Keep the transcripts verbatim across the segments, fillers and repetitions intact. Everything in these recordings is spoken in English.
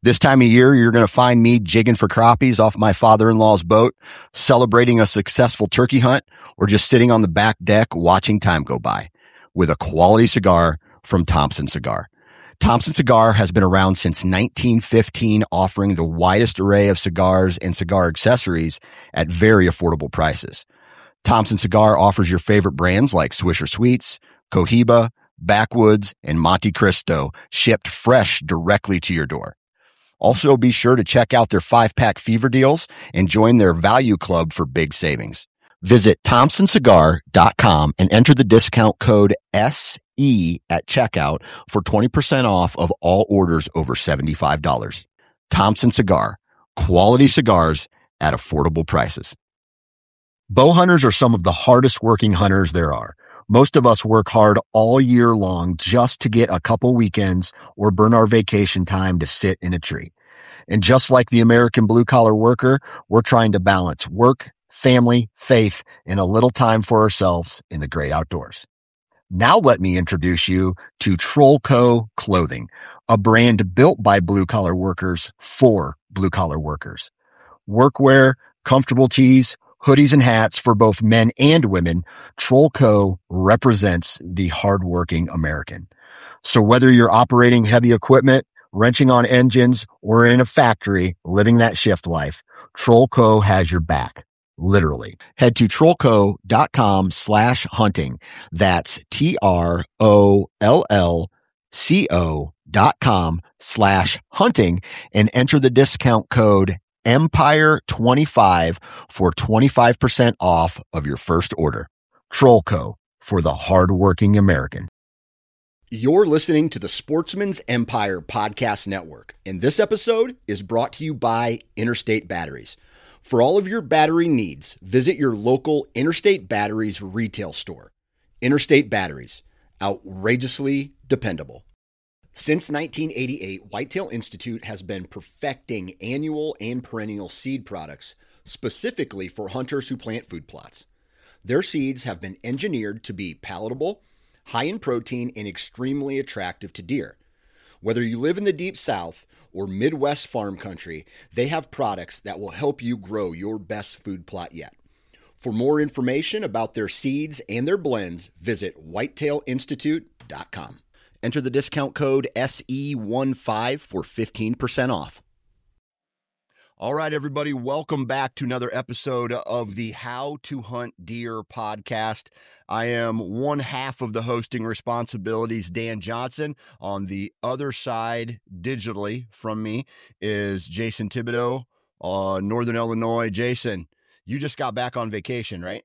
This time of year, you're going to find me jigging for crappies off my father-in-law's boat, celebrating a successful turkey hunt, or just sitting on the back deck watching time go by with a quality cigar from Thompson Cigar. Thompson Cigar has been around since nineteen fifteen, offering the widest array of cigars and cigar accessories at very affordable prices. Thompson Cigar offers your favorite brands like Swisher Sweets, Cohiba, Backwoods, and Monte Cristo, shipped fresh directly to your door. Also, be sure to check out their five-pack fever deals and join their value club for big savings. Visit thompson cigar dot com and enter the discount code S E at checkout for twenty percent off of all orders over seventy-five dollars. Thompson Cigar, quality cigars at affordable prices. Bow hunters are some of the hardest working hunters there are. Most of us work hard all year long just to get a couple weekends or burn our vacation time to sit in a tree. And just like the American blue-collar worker, we're trying to balance work, family, faith, and a little time for ourselves in the great outdoors. Now let me introduce you to Trollco Clothing, a brand built by blue-collar workers for blue-collar workers. Workwear, comfortable tees, hoodies, and hats for both men and women, Trollco represents the hardworking American. So whether you're operating heavy equipment, wrenching on engines, or in a factory living that shift life, Trollco has your back. Literally. Head to trollco.com slash hunting. That's T R O L L C O dot com slash hunting and enter the discount code Empire twenty-five for twenty-five percent off of your first order. Trollco, for the hardworking American. You're listening to the Sportsman's Empire Podcast Network, and this episode is brought to you by Interstate Batteries. For all of your battery needs, visit your local Interstate Batteries retail store. Interstate Batteries, outrageously dependable. Since nineteen eighty-eight, Whitetail Institute has been perfecting annual and perennial seed products specifically for hunters who plant food plots. Their seeds have been engineered to be palatable, high in protein, and extremely attractive to deer. Whether you live in the Deep South or Midwest farm country, they have products that will help you grow your best food plot yet. For more information about their seeds and their blends, visit whitetail institute dot com. Enter the discount code S E fifteen for fifteen percent off. All right, everybody, welcome back to another episode of the How to Hunt Deer podcast. I am one half of the hosting responsibilities, Dan Johnson. On the other side, digitally from me, is Jason Thibodeau, uh, Northern Illinois. Jason, you just got back on vacation, right?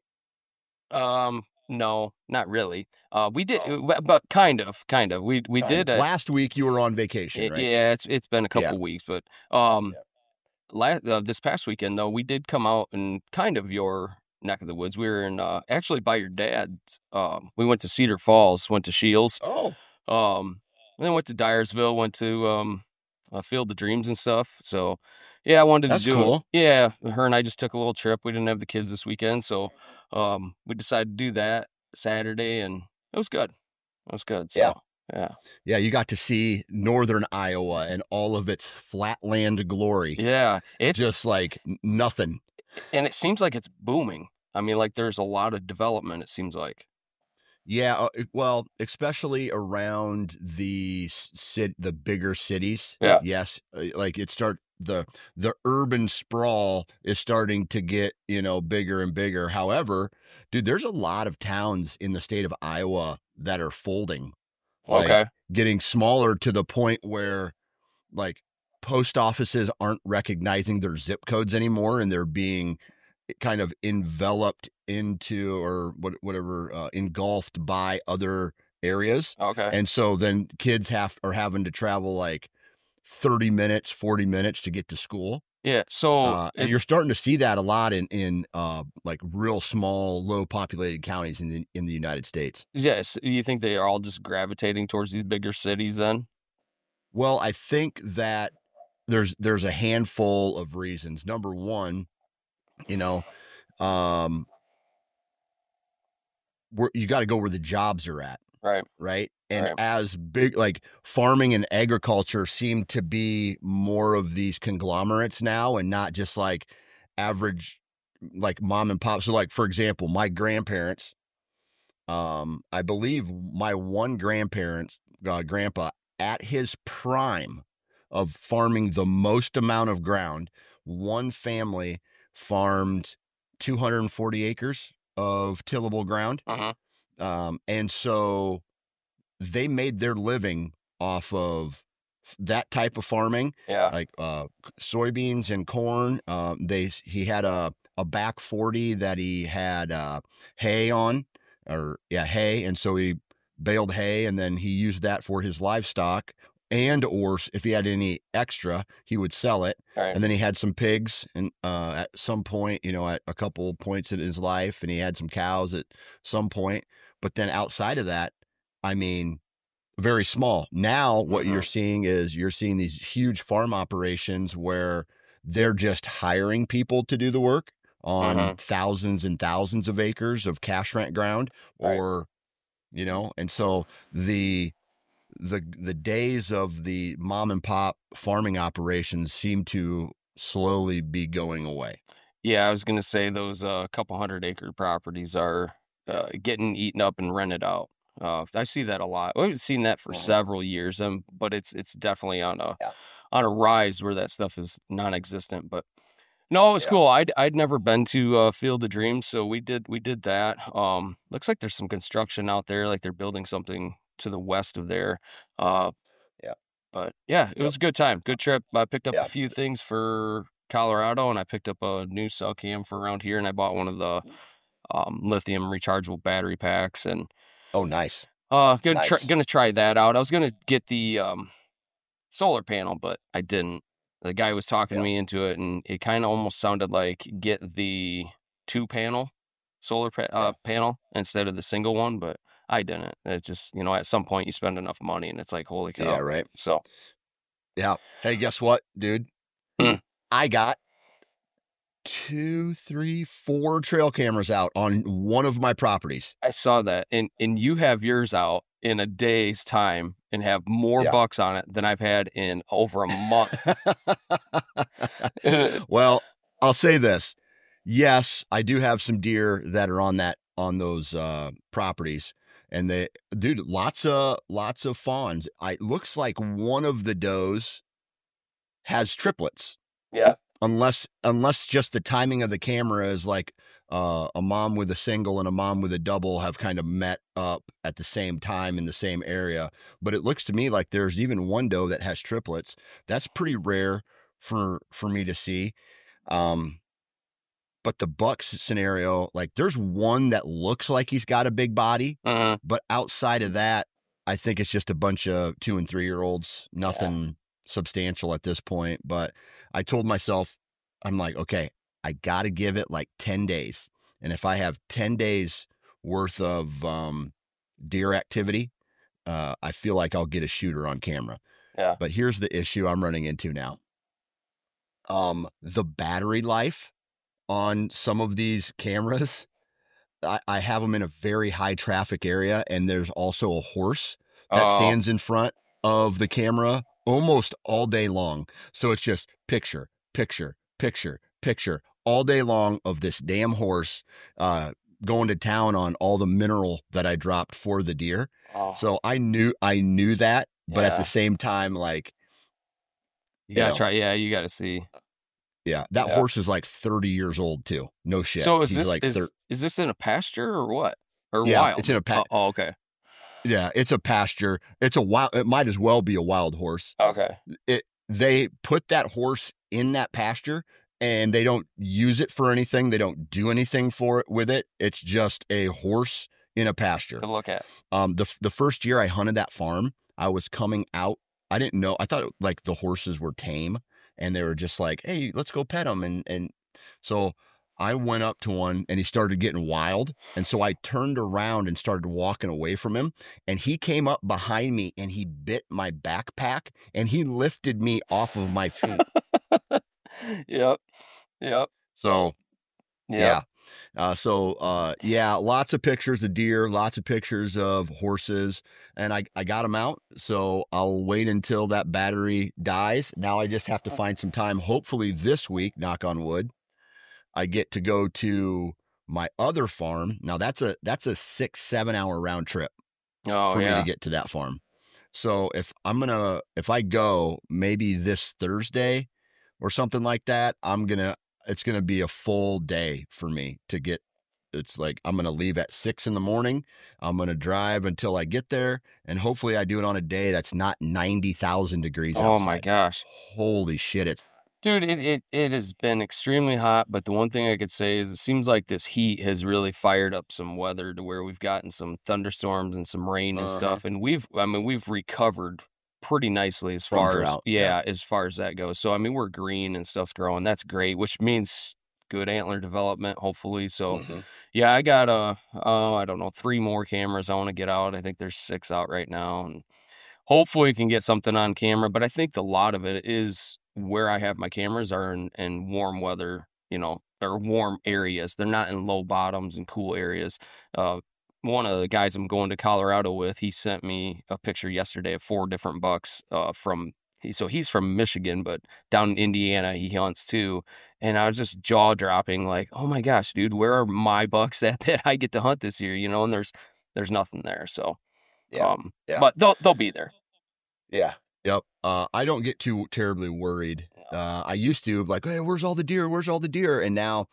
Um, no, not really. Uh, we did, oh. but kind of, kind of. We we kind did. Of. A, Last week you were on vacation, it, right? Yeah, it's it's been a couple yeah. weeks, but um. Yeah. Last, uh, this past weekend, though, we did come out in kind of your neck of the woods. We were in, uh, actually by your dad's. Um, we went to Cedar Falls, went to Shields. Oh. Um, and then went to Dyersville, went to um, uh, Field of Dreams and stuff. So, yeah, I wanted That's to do cool. it. Yeah, her and I just took a little trip. We didn't have the kids this weekend, so um, we decided to do that Saturday, and it was good. It was good. So. Yeah. Yeah. Yeah, you got to see northern Iowa and all of its flatland glory. Yeah. It's just like nothing. And it seems like it's booming. I mean, like there's a lot of development, it seems like. Yeah, uh, well, especially around the cit- the bigger cities. Yeah. Yes, like it start the the urban sprawl is starting to get, you know, bigger and bigger. However, dude, there's a lot of towns in the state of Iowa that are folding. Like, okay. Getting smaller to the point where like post offices aren't recognizing their zip codes anymore, and they're being kind of enveloped into or what, whatever, uh, engulfed by other areas. Okay. And so then kids have are having to travel like thirty minutes, forty minutes to get to school. Yeah. So uh, and you're starting to see that a lot in, in uh, like real small, low populated counties in the, in the United States. Yes. You think they are all just gravitating towards these bigger cities then? Well, I think that there's, there's a handful of reasons. Number one, you know, um, where you got to go where the jobs are at. Right. Right. and Right. as big, like farming and agriculture seem to be more of these conglomerates now and not just like average, like mom and pop. So like, for example, my grandparents, um, I believe my one grandparents, uh, grandpa at his prime of farming the most amount of ground, one family farmed two hundred forty acres of tillable ground. Uh-huh. Um, and so they made their living off of that type of farming, Yeah. like uh, soybeans and corn. Um, they he had a a back forty that he had uh, hay on, or yeah, hay, and so he baled hay, and then he used that for his livestock. And or if he had any extra, he would sell it. Right. And then he had some pigs, and uh, at some point, you know, at a couple points in his life, and he had some cows at some point. But then outside of that, I mean, very small. Now, what Mhm. you're seeing is you're seeing these huge farm operations where they're just hiring people to do the work on Mhm. thousands and thousands of acres of cash rent ground, Right. or, you know, and so the the the days of the mom and pop farming operations seem to slowly be going away. Yeah, I was gonna say those uh, couple hundred acre properties are uh, getting eaten up and rented out. Uh, I see that a lot. We've seen that for Mhm. several years, um, but it's it's definitely on a Yeah. on a rise where that stuff is non-existent. But no, it was Yeah. cool. I'd I'd never been to uh, Field of Dreams, so we did we did that. Um, looks like there's some construction out there, like they're building something to the west of there. Uh, Yeah. but yeah, it Yep. was a good time, good trip. I picked up Yeah. a few things for Colorado, and I picked up a new cell cam for around here, and I bought one of the um, lithium rechargeable battery packs, and Oh, nice. uh, gonna Nice. try, gonna try that out. I was gonna get the um, solar panel, but I didn't. The guy was talking Yeah. me into it, and it kind of almost sounded like get the two panel solar pa- uh, panel instead of the single one, but I didn't. It's just, you know, at some point you spend enough money, and it's like, holy cow. Yeah, right. So Yeah. Hey, guess what, dude? Hmm. I got two, three, four trail cameras out on one of my properties. I saw that, and and you have yours out in a day's time and have more Yeah. bucks on it than I've had in over a month. Well, I'll say this. Yes, I do have some deer that are on that on those uh, properties, and they, dude, lots of lots of fawns. I it looks like one of the does has triplets. Yeah. Unless unless just the timing of the camera is like uh, a mom with a single and a mom with a double have kind of met up at the same time in the same area. But it looks to me like there's even one doe that has triplets. That's pretty rare for for me to see. Um, but the bucks scenario, like there's one that looks like he's got a big body, Uh-huh. but outside of that, I think it's just a bunch of two and three year olds. Nothing yeah. substantial at this point. But I told myself, I'm like, okay, I got to give it like ten days. And if I have ten days worth of um, deer activity, uh, I feel like I'll get a shooter on camera. Yeah. But here's the issue I'm running into now. Um, the battery life on some of these cameras, I, I have them in a very high traffic area, and there's also a horse that Oh. stands in front of the camera almost all day long. So it's just picture, picture, picture, picture all day long of this damn horse uh, going to town on all the mineral that I dropped for the deer. Oh. So I knew I knew that, but Yeah. at the same time, like you gotta you know, try. Yeah, you gotta see. Yeah, that Yeah. horse is like thirty years old too. No shit. So is He's this like is thir- is this in a pasture or what? Or Yeah, wild? it's in a pa- Oh, oh, okay. Yeah, it's a pasture. It's a wild. It might as well be a wild horse. Okay. It they put that horse in that pasture, and they don't use it for anything. They don't do anything for it with it. It's just a horse in a pasture. To look at. Um, the the first year I hunted that farm, I was coming out. I didn't know. I thought like the horses were tame, and they were just like, "Hey, let's go pet them." And and so I went up to one, and he started getting wild. And so I turned around and started walking away from him. And he came up behind me, and he bit my backpack, and he lifted me off of my feet. Yep. Yep. So Yep. yeah. Uh, so, uh, yeah, lots of pictures of deer, lots of pictures of horses, and I, I got them out. So I'll wait until that battery dies. Now I just have to find some time. Hopefully this week, knock on wood, I get to go to my other farm. Now that's a, that's a six, seven hour round trip Oh, for me to yeah. get to that farm. So if I'm going to, if I go maybe this Thursday or something like that, I'm going to, it's going to be a full day for me to get. It's like I'm going to leave at six in the morning. I'm going to drive until I get there. And hopefully I do it on a day that's not ninety thousand degrees Oh, my outside. gosh. Holy shit. It's, Dude, it, it, it has been extremely hot, but the one thing I could say is it seems like this heat has really fired up some weather to where we've gotten some thunderstorms and some rain and uh-huh. stuff. And we've, I mean, we've recovered pretty nicely as From far drought, as, yeah, yeah. as far as that goes. So, I mean, we're green and stuff's growing. That's great, which means good antler development, hopefully. So, Mm-hmm. yeah, I got, uh, oh, I don't know, three more cameras I want to get out. I think there's six out right now. And hopefully we can get something on camera, but I think a lot of it is where I have my cameras are in, in warm weather, you know, or warm areas. They're not in low bottoms and cool areas. Uh, one of the guys I'm going to Colorado with, he sent me a picture yesterday of four different bucks uh, from, he, so he's from Michigan, but down in Indiana, he hunts too. And I was just jaw dropping like, oh my gosh, dude, where are my bucks at that I get to hunt this year? You know, and there's, there's nothing there. So, Yeah. um, yeah. but they'll, they'll be there. Yeah. Yep. Uh, I don't get too terribly worried. Uh, I used to like, hey, where's all the deer? Where's all the deer? And now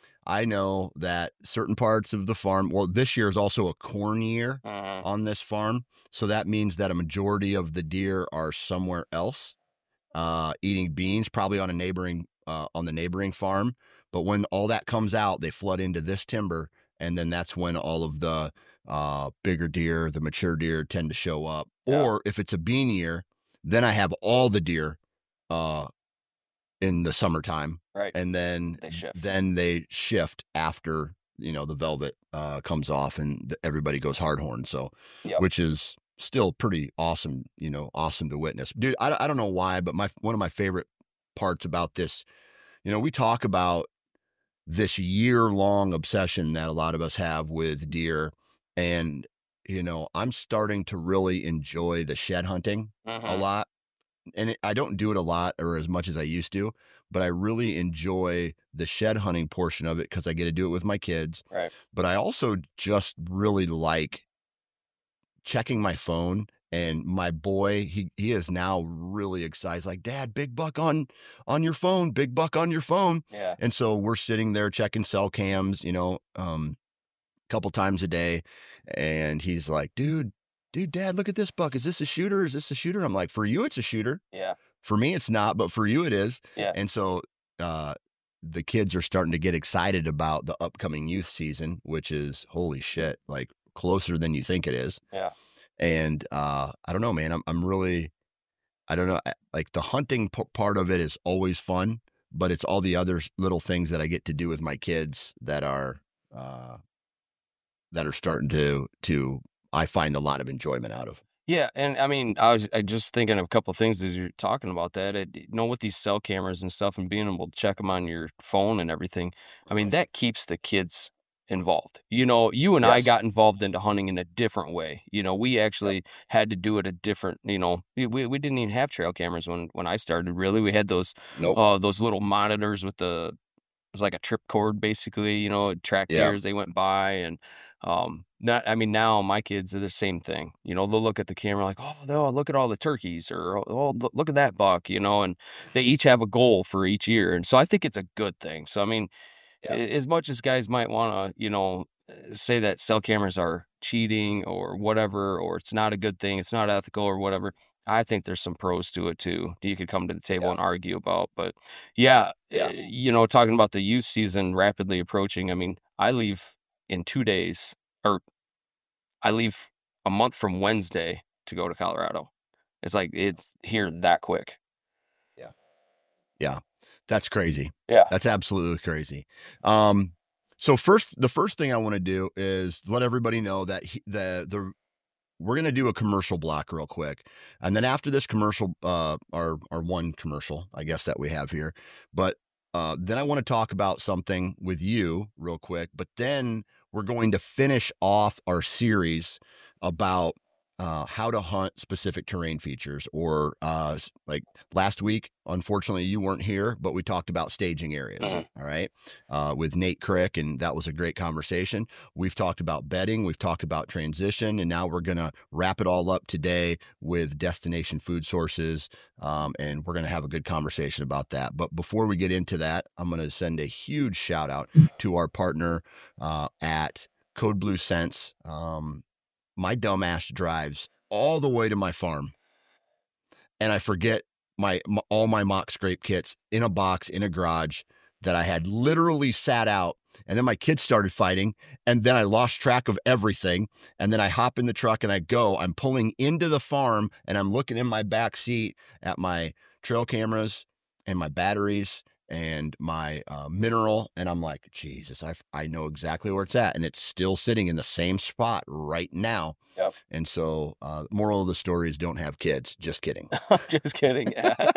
I know that certain parts of the farm, well, this year is also a corn year Uh-huh. on this farm. So that means that a majority of the deer are somewhere else, uh, eating beans, probably on a neighboring, uh, on the neighboring farm. But when all that comes out, they flood into this timber. And then that's when all of the, uh, bigger deer, the mature deer tend to show up. Yeah. Or if it's a bean year, then I have all the deer, uh, in the summertime. Right. And then They shift. then they shift after, you know, the velvet uh, comes off and the, everybody goes hardhorn. So, Yep. which is still pretty awesome, you know, awesome to witness. Dude, I, I don't know why, but my one of my favorite parts about this, you know, we talk about this year-long obsession that a lot of us have with deer. And, you know, I'm starting to really enjoy the shed hunting Mhm. a lot. And it, I don't do it a lot or as much as I used to, but I really enjoy the shed hunting portion of it because I get to do it with my kids. Right. But I also just really like checking my phone. And my boy, he he is now really excited. He's like, Dad, big buck on on your phone, big buck on your phone. Yeah. And so we're sitting there checking cell cams, you know, um, a couple times a day. And he's like, dude, dude, Dad, look at this buck. Is this a shooter? Is this a shooter? I'm like, for you, it's a shooter. Yeah. For me, it's not, but for you, it is. Yeah. And so uh, the kids are starting to get excited about the upcoming youth season, which is holy shit, like closer than you think it is. Yeah. And uh, I don't know, man. I'm I'm really, I don't know, like the hunting p- part of it is always fun, but it's all the other little things that I get to do with my kids that are uh, that are starting to to I find a lot of enjoyment out of. Yeah, and I mean, I was I just thinking of a couple of things as you're talking about that. It, you know, with these cell cameras and stuff, and being able to check them on your phone and everything. I mean, that keeps the kids involved. You know, you and I Yes. got involved into hunting in a different way. You know, we actually had to do it a different. You know, we we didn't even have trail cameras when when I started. Really, we had those Nope. uh those little monitors with the it was like a trip cord basically. You know, it tracked Yeah. deer as they went by and. Um, not, I mean, now my kids are the same thing, you know, they'll look at the camera like, oh, no, look at all the turkeys or, oh, look at that buck, you know, and they each have a goal for each year. And so I think it's a good thing. So, I mean, Yeah. as much as guys might want to, you know, say that cell cameras are cheating or whatever, or it's not a good thing, it's not ethical or whatever. I think there's some pros to it too. You could come to the table Yeah. and argue about, but yeah, Yeah. uh, you know, talking about the youth season rapidly approaching. I mean, I leave in two days or I leave a month from Wednesday to go to Colorado. It's like, it's here that quick. Yeah. Yeah. That's crazy. Yeah. That's absolutely crazy. Um, so first, the first thing I want to do is let everybody know that he, the, the, we're going to do a commercial block real quick. And then after this commercial, uh, our, our one commercial, I guess that we have here, but uh, then I want to talk about something with you real quick, but then we're going to finish off our series about uh, how to hunt specific terrain features, or uh, like last week, unfortunately you weren't here, but we talked about staging areas. Mm-hmm. All right. Uh, with Nate Crick. And that was a great conversation. We've talked about bedding. We've talked about transition, and now we're going to wrap it all up today with destination food sources. Um, and we're going to have a good conversation about that. But before we get into that, I'm going to send a huge shout out to our partner uh, at Code Blue Scents. Um, my dumbass drives all the way to my farm, and I forget my, my all my mock scrape kits in a box in a garage that I had literally sat out. And then my kids started fighting, and then I lost track of everything. And then I hop in the truck and I go. I'm pulling into the farm, and I'm looking in my back seat at my trail cameras and my batteries and my uh, mineral. And I'm like, Jesus, I I know exactly where it's at. And it's still sitting in the same spot right now. Yep. And so uh, moral of the story is don't have kids. Just kidding. Just kidding.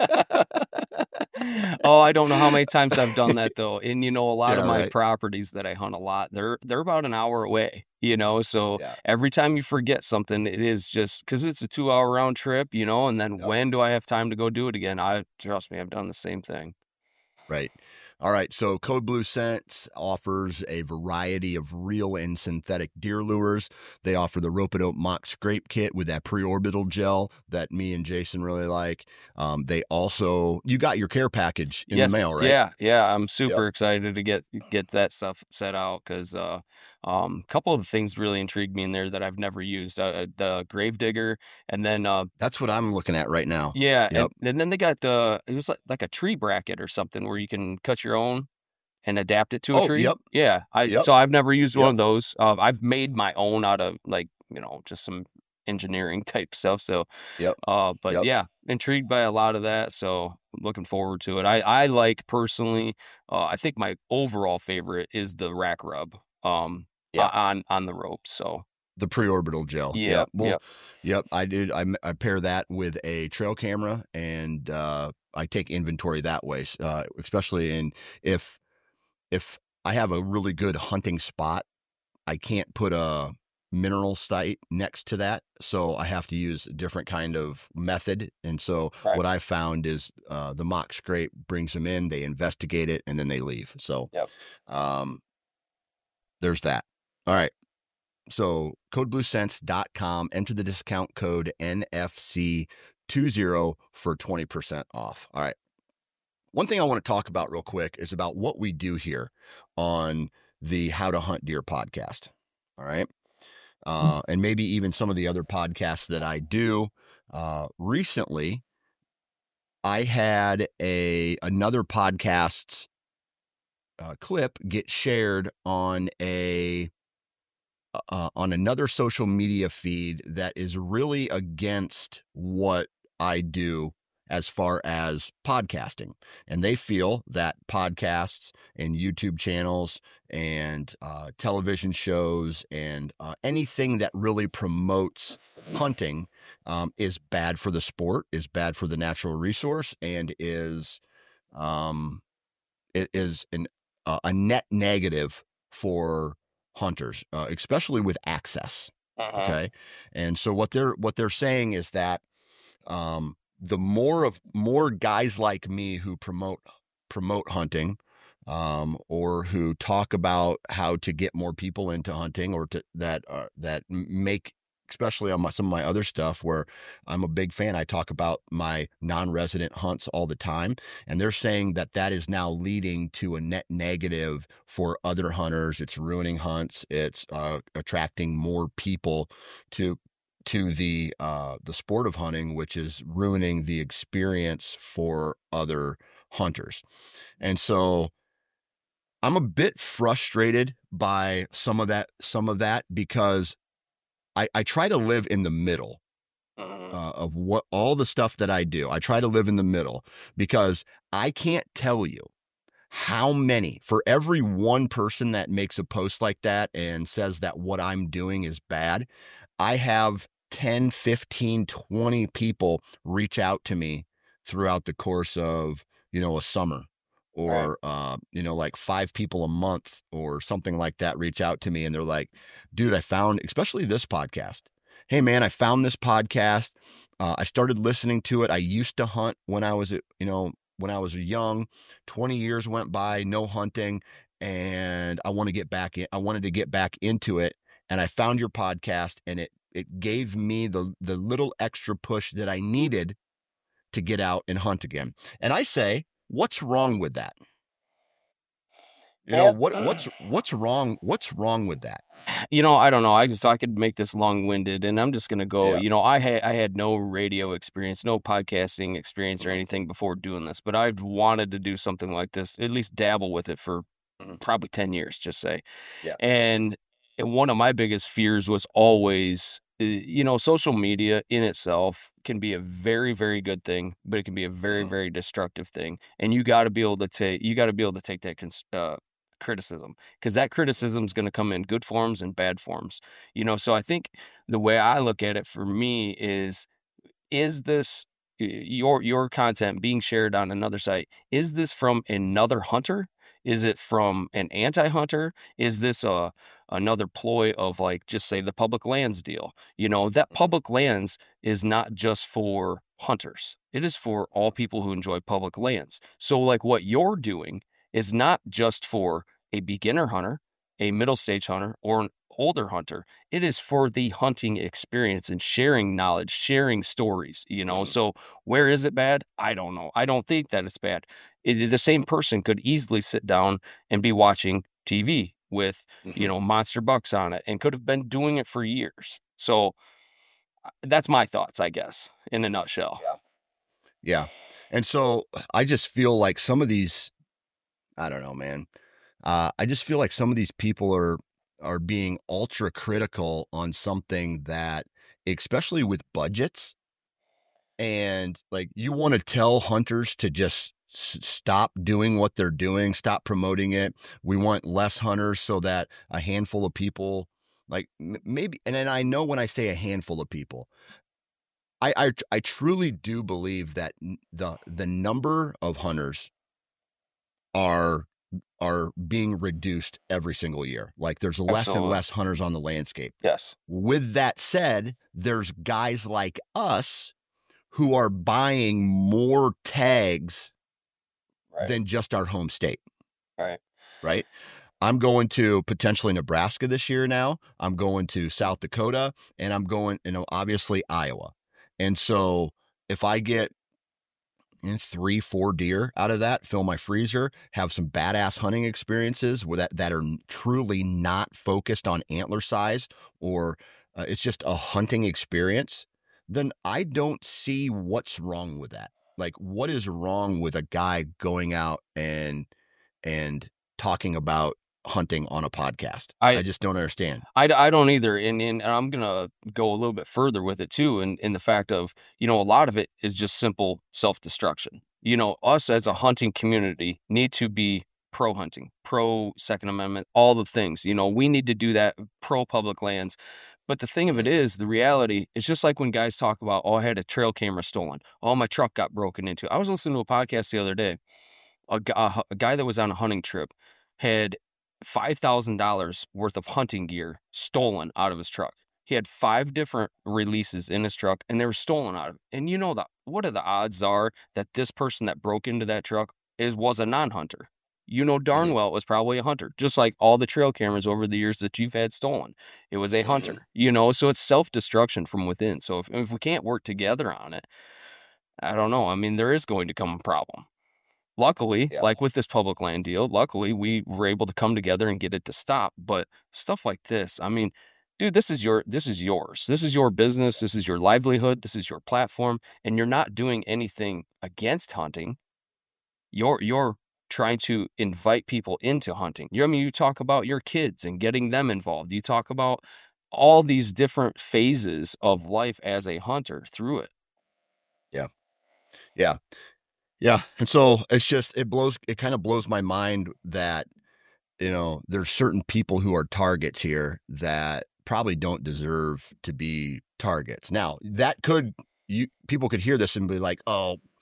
Oh, I don't know how many times I've done that though. And you know, a lot Yeah, of my right. properties that I hunt a lot, they're they're about an hour away, you know. So Yeah. every time you forget something, it is just because it's a two hour round trip, you know, and then Yep. when do I have time to go do it again? I trust me, I've done the same thing. Right. All right. So Code Blue Scents offers a variety of real and synthetic deer lures. They offer the Rope-A-Dope Mock Scrape Kit with that preorbital gel that me and Jason really like. Um, they also, you got your care package in Yes. the mail, right? Yeah. Yeah. I'm super Yep. excited to get get that stuff set out because uh, um, a couple of things really intrigued me in there that I've never used. Uh, the Gravedigger, and then uh, That's what I'm looking at right now. yeah, Yep. and, and then they got the it was like, like a tree bracket or something where you can cut your own and adapt it to a Oh, tree. yep. Yeah, I Yep. so I've never used one Yep. of those. Uh, I've made my own out of like you know just some engineering type stuff. So, Yep. uh, but Yep. yeah, intrigued by a lot of that. So looking forward to it. I I like personally. Uh, I think my overall favorite is the rack rub. Um, Yeah. on on the ropes. So. The preorbital gel. Yeah, Yep. Well, yep. Yep. I did. I, I pair that with a trail camera, and uh, I take inventory that way, uh, especially in if if I have a really good hunting spot, I can't put a mineral site next to that. So I have to use a different kind of method. And so Right. what I found is uh, the mock scrape brings them in, they investigate it, and then they leave. So Yep. um, there's that. All right. So code blue scents dot com, enter the discount code N F C twenty for twenty percent off. All right. One thing I want to talk about real quick is about what we do here on the How to Hunt Deer podcast. All right. Uh, and maybe even some of the other podcasts that I do. Uh, recently, I had a another podcast's uh, clip get shared on a uh, on another social media feed that is really against what I do as far as podcasting. And they feel that podcasts and YouTube channels and uh, television shows and uh, anything that really promotes hunting um, is bad for the sport, is bad for the natural resource, and is um, is an, uh, a net negative for hunters, uh, especially with access. Uh-huh. Okay. And so what they're, what they're saying is that, um, the more of more guys like me who promote, promote hunting, um, or who talk about how to get more people into hunting, or to that, uh, that make, especially on my, some of my other stuff where I'm a big fan. I talk about my non-resident hunts all the time, and they're saying that that is now leading to a net negative for other hunters. It's ruining hunts. It's uh, attracting more people to to the uh, the sport of hunting, which is ruining the experience for other hunters. And so I'm a bit frustrated by some of that, some of that because I, I try to live in the middle uh, of what all the stuff that I do. I try to live in the middle because I can't tell you how many, for every one person that makes a post like that and says that what I'm doing is bad, I have ten, fifteen, twenty people reach out to me throughout the course of, you know, a summer or, right. uh, you know, like five people a month or something like that reach out to me and they're like, dude, I found, especially this podcast. Hey man, I found this podcast. Uh, I started listening to it. I used to hunt when I was, you know, when I was young. twenty years went by, no hunting, and I want to get back in. I wanted to get back into it, and I found your podcast, and it it gave me the the little extra push that I needed to get out and hunt again. And I say, what's wrong with that? You know, what what's what's wrong? What's wrong with that? You know, I don't know. I just I could make this long-winded, and I'm just gonna go. Yeah. You know, I had I had no radio experience, no podcasting experience or anything before doing this, but I've wanted to do something like this, at least dabble with it for mm-hmm. probably ten years, just say. Yeah. And, and one of my biggest fears was always, you know, social media in itself can be a very, very good thing, but it can be a very, mm-hmm. very destructive thing, and you got to be able to take you got to be able to take that. Uh, criticism, because that criticism is going to come in good forms and bad forms, you know. So I think the way I look at it for me is, is this your your content being shared on another site? Is this from another hunter? Is it from an anti-hunter? Is this a another ploy of, like, just say the public lands deal? You know, that public lands is not just for hunters. It is for all people who enjoy public lands. So like what you're doing is not just for a beginner hunter, a middle stage hunter, or an older hunter. It is for the hunting experience and sharing knowledge, sharing stories, you know. Mm-hmm. So where is it bad? I don't know. I don't think that it's bad. It, the same person could easily sit down and be watching T V with, mm-hmm. you know, monster bucks on it, and could have been doing it for years. So that's my thoughts, I guess, in a nutshell. Yeah. Yeah. And so I just feel like some of these, I don't know, man. Uh, I just feel like some of these people are are being ultra critical on something that, especially with budgets, and like, you want to tell hunters to just s- stop doing what they're doing, stop promoting it. We want less hunters so that a handful of people, like m- maybe, and then I know when I say a handful of people, I I, I truly do believe that the the number of hunters are are being reduced every single year. Like, there's less Absolutely. and less hunters on the landscape. Yes. With that said, there's guys like us who are buying more tags right. than just our home state. Right. Right. I'm going to potentially Nebraska this year now. I'm going to South Dakota, and I'm going, you know, obviously Iowa. And so if I get And three, four deer out of that, fill my freezer, have some badass hunting experiences with that, that are truly not focused on antler size, or uh, it's just a hunting experience, then I don't see what's wrong with that. Like, what is wrong with a guy going out and, and talking about hunting on a podcast? I, I just don't understand. I, I don't either. And, and I'm going to go a little bit further with it too. And in the fact of, you know, a lot of it is just simple self-destruction. You know, us as a hunting community need to be pro hunting, pro Second Amendment, all the things. You know, we need to do that, pro public lands. But the thing of it is, the reality is just like when guys talk about, oh, I had a trail camera stolen. Oh, my truck got broken into. I was listening to a podcast the other day. A, a, a guy that was on a hunting trip had five thousand dollars worth of hunting gear stolen out of his truck. He had five different releases in his truck, and they were stolen out of it. And you know that what are the odds are that this person that broke into that truck is was a non-hunter? You know darn well it was probably a hunter, just like all the trail cameras over the years that you've had stolen. It was a hunter, you know, so it's self-destruction from within. So if, if we can't work together on it, I don't know. I mean, there is going to come a problem. Luckily, yeah. like with this public land deal, luckily we were able to come together and get it to stop. But stuff like this, I mean, dude, this is your, this is yours. This is your business. This is your livelihood. This is your platform. And you're not doing anything against hunting. You're, you're trying to invite people into hunting. You I mean, you talk about your kids and getting them involved. You talk about all these different phases of life as a hunter through it. Yeah. Yeah. Yeah. And so it's just, it blows, it kind of blows my mind that, you know, there's certain people who are targets here that probably don't deserve to be targets. Now, that could, you people could hear this and be like, oh,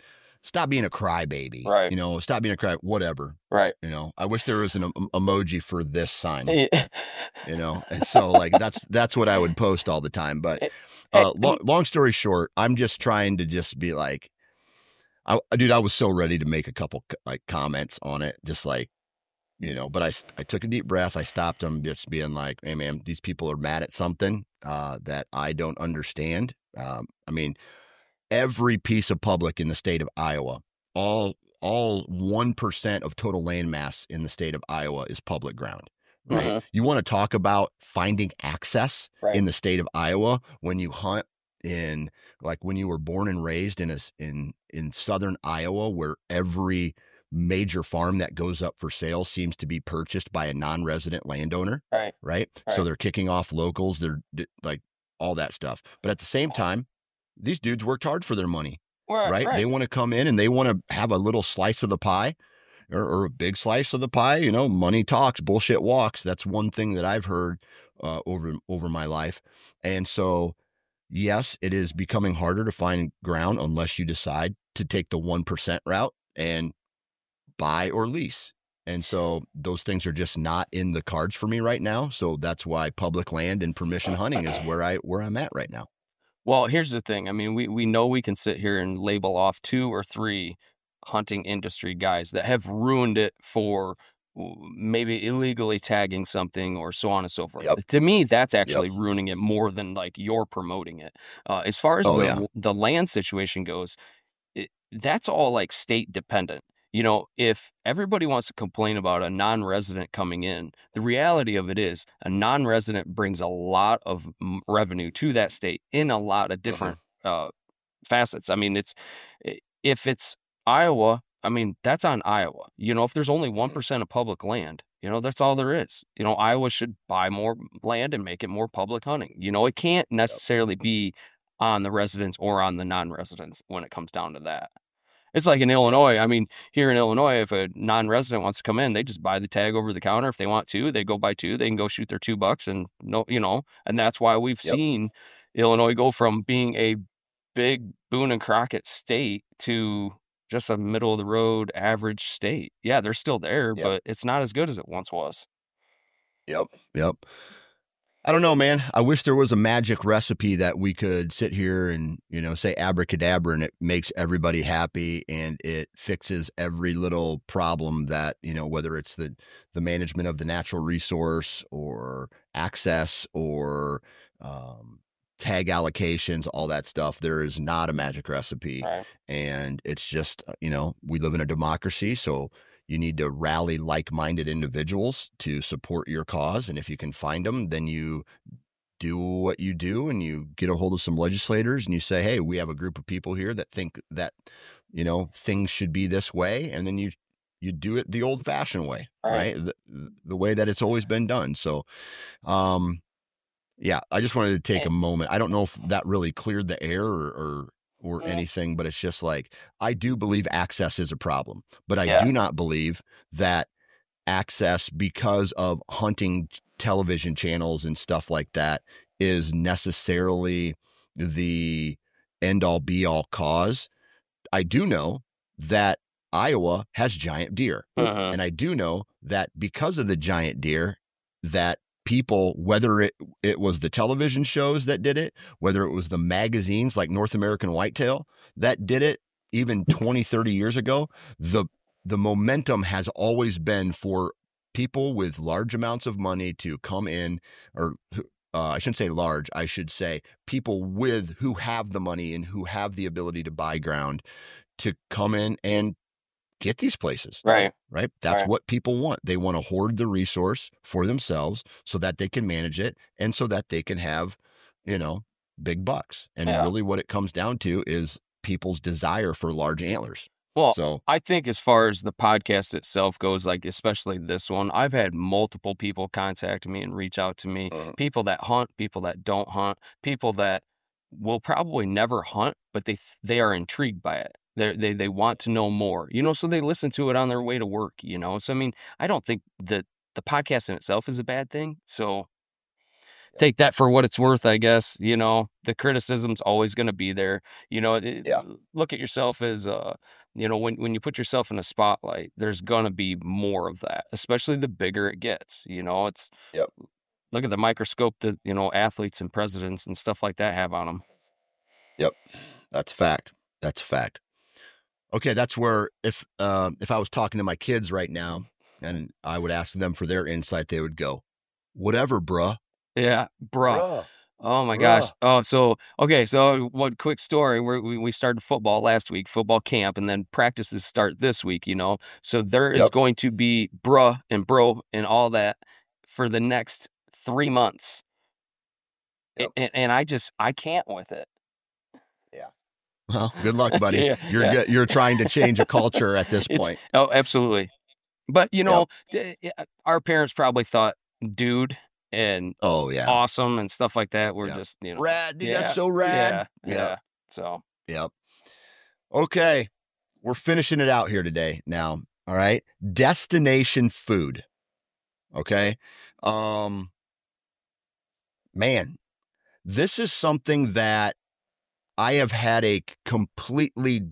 stop being a crybaby. Right. You know, stop being a cry, whatever. Right. You know, I wish there was an um, emoji for this sign, Eh, you know? And so like, that's, that's what I would post all the time. But, eh, uh, hey, lo- long story short, I'm just trying to just be like, I, dude, I was so ready to make a couple like comments on it. Just like, you know, but I, I took a deep breath. I stopped them just being like, hey man, these people are mad at something, uh, that I don't understand. Um, I mean, every piece of public in the state of Iowa, all all one percent of total land mass in the state of Iowa is public ground, right? mhm, You want to talk about finding access right. in the state of Iowa when you hunt in, like when you were born and raised in a, in in southern Iowa, where every major farm that goes up for sale seems to be purchased by a non-resident landowner, Right. right? Right. So they're kicking off locals, they're like all that stuff. But at the same time, these dudes worked hard for their money, Right. right? Right. They want to come in and they want to have a little slice of the pie, or, or a big slice of the pie. You know, money talks, bullshit walks. That's one thing that I've heard uh, over over my life. And so, yes, it is becoming harder to find ground unless you decide to take the one percent route and buy or lease. And so those things are just not in the cards for me right now. So that's why public land and permission hunting is where I where I'm at right now. Well, here's the thing. I mean, we, we know we can sit here and label off two or three hunting industry guys that have ruined it for maybe illegally tagging something or so on and so forth. Yep. To me, that's actually yep. ruining it more than like you're promoting it. Uh, as far as oh, the, yeah. the land situation goes, it, that's all like state dependent. You know, if everybody wants to complain about a non-resident coming in, the reality of it is a non-resident brings a lot of revenue to that state in a lot of different uh-huh. uh, facets. I mean, it's if it's Iowa, I mean, that's on Iowa. You know, if there's only one percent of public land, you know, that's all there is. You know, Iowa should buy more land and make it more public hunting. You know, it can't necessarily be on the residents or on the non-residents when it comes down to that. It's like in Illinois. I mean, here in Illinois, if a non-resident wants to come in, they just buy the tag over the counter. If they want to, they go buy two. They can go shoot their two bucks, and no, you know, and that's why we've yep. seen Illinois go from being a big Boone and Crockett state to just a middle of the road average state. Yeah, they're still there, yep. but it's not as good as it once was. Yep. Yep. I don't know, man. I wish there was a magic recipe that we could sit here and, you know, say abracadabra and it makes everybody happy and it fixes every little problem that, you know, whether it's the, the management of the natural resource or access or um, tag allocations, all that stuff. There is not a magic recipe. Right. And it's just, you know, we live in a democracy. So you need to rally like-minded individuals to support your cause. And if you can find them, then you do what you do and you get a hold of some legislators and you say, hey, we have a group of people here that think that, you know, things should be this way. And then you, you do it the old fashioned way, right? right? The, the way that it's always been done. So, um, yeah, I just wanted to take a moment. I don't know if that really cleared the air or, or or anything, but it's just like, I do believe access is a problem, but I yeah. do not believe that access because of hunting television channels and stuff like that is necessarily the end all be all cause. I do know that Iowa has giant deer. Uh-huh. And I do know that because of the giant deer that people, whether it, it was the television shows that did it, whether it was the magazines like North American Whitetail that did it, even twenty, thirty years ago, the, the momentum has always been for people with large amounts of money to come in, or uh, I shouldn't say large, I should say people with who have the money and who have the ability to buy ground to come in and get these places. Right. Right. That's right. what people want. They want to hoard the resource for themselves so that they can manage it and so that they can have, you know, big bucks. And yeah. really what it comes down to is people's desire for large antlers. Well, so I think as far as the podcast itself goes, like especially this one, I've had multiple people contact me and reach out to me, uh, people that hunt, people that don't hunt, people that will probably never hunt, but they they are intrigued by it. They they they want to know more, you know, so they listen to it on their way to work, you know. So I mean, I don't think that the podcast in itself is a bad thing. So take that for what it's worth, I guess. You know, the criticism's always going to be there. You know, it, yeah. look at yourself as uh, you know, when, when you put yourself in a spotlight, there's going to be more of that, especially the bigger it gets. You know, it's, Yep. look at the microscope that, you know, athletes and presidents and stuff like that have on them. Yep. That's a fact. That's a fact. Okay. That's where if, uh, if I was talking to my kids right now and I would ask them for their insight, they would go, whatever, bruh. Yeah. Bruh. Bruh. Oh my Bruh. gosh. Oh, so, okay. So one quick story where we, we started football last week, football camp, and then practices start this week, you know? So there is Yep. going to be bruh and bro and all that for the next three months. Yep. And, and I just, I can't with it. Yeah. Well, good luck, buddy. Yeah, you're yeah. Get, you're trying to change a culture at this It's, point. oh, absolutely. But, you know, yep. Our parents probably thought dude and oh yeah, awesome and stuff like that. We're yep. just, you know, rad. Dude, yeah, that's so rad. Yeah, yep. yeah. So, yep. Okay. We're finishing it out here today now. All right. Destination food. Okay. Um, man, this is something that I have had a completely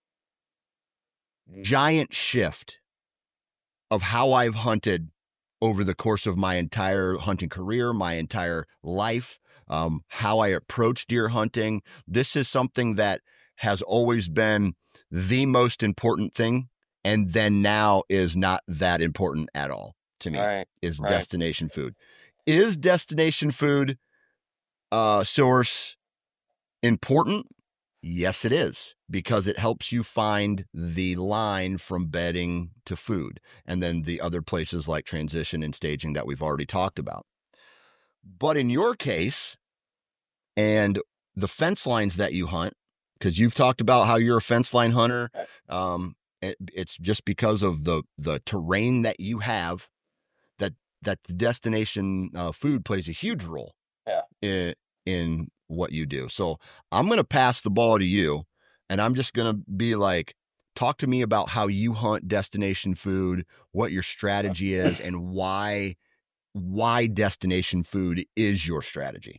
giant shift of how I've hunted over the course of my entire hunting career, my entire life, um, how I approach deer hunting. This is something that has always been the most important thing, and then now is not that important at all to me, right, is right. destination food. Is destination food uh, source important? Yes, it is, because it helps you find the line from bedding to food, and then the other places like transition and staging that we've already talked about. But in your case, and the fence lines that you hunt, because you've talked about how you're a fence line hunter, um, it, it's just because of the the terrain that you have that that the destination uh, food plays a huge role yeah. in in what you do. So I'm going to pass the ball to you, and I'm just going to be like, talk to me about how you hunt destination food, what your strategy is, and why, why destination food is your strategy.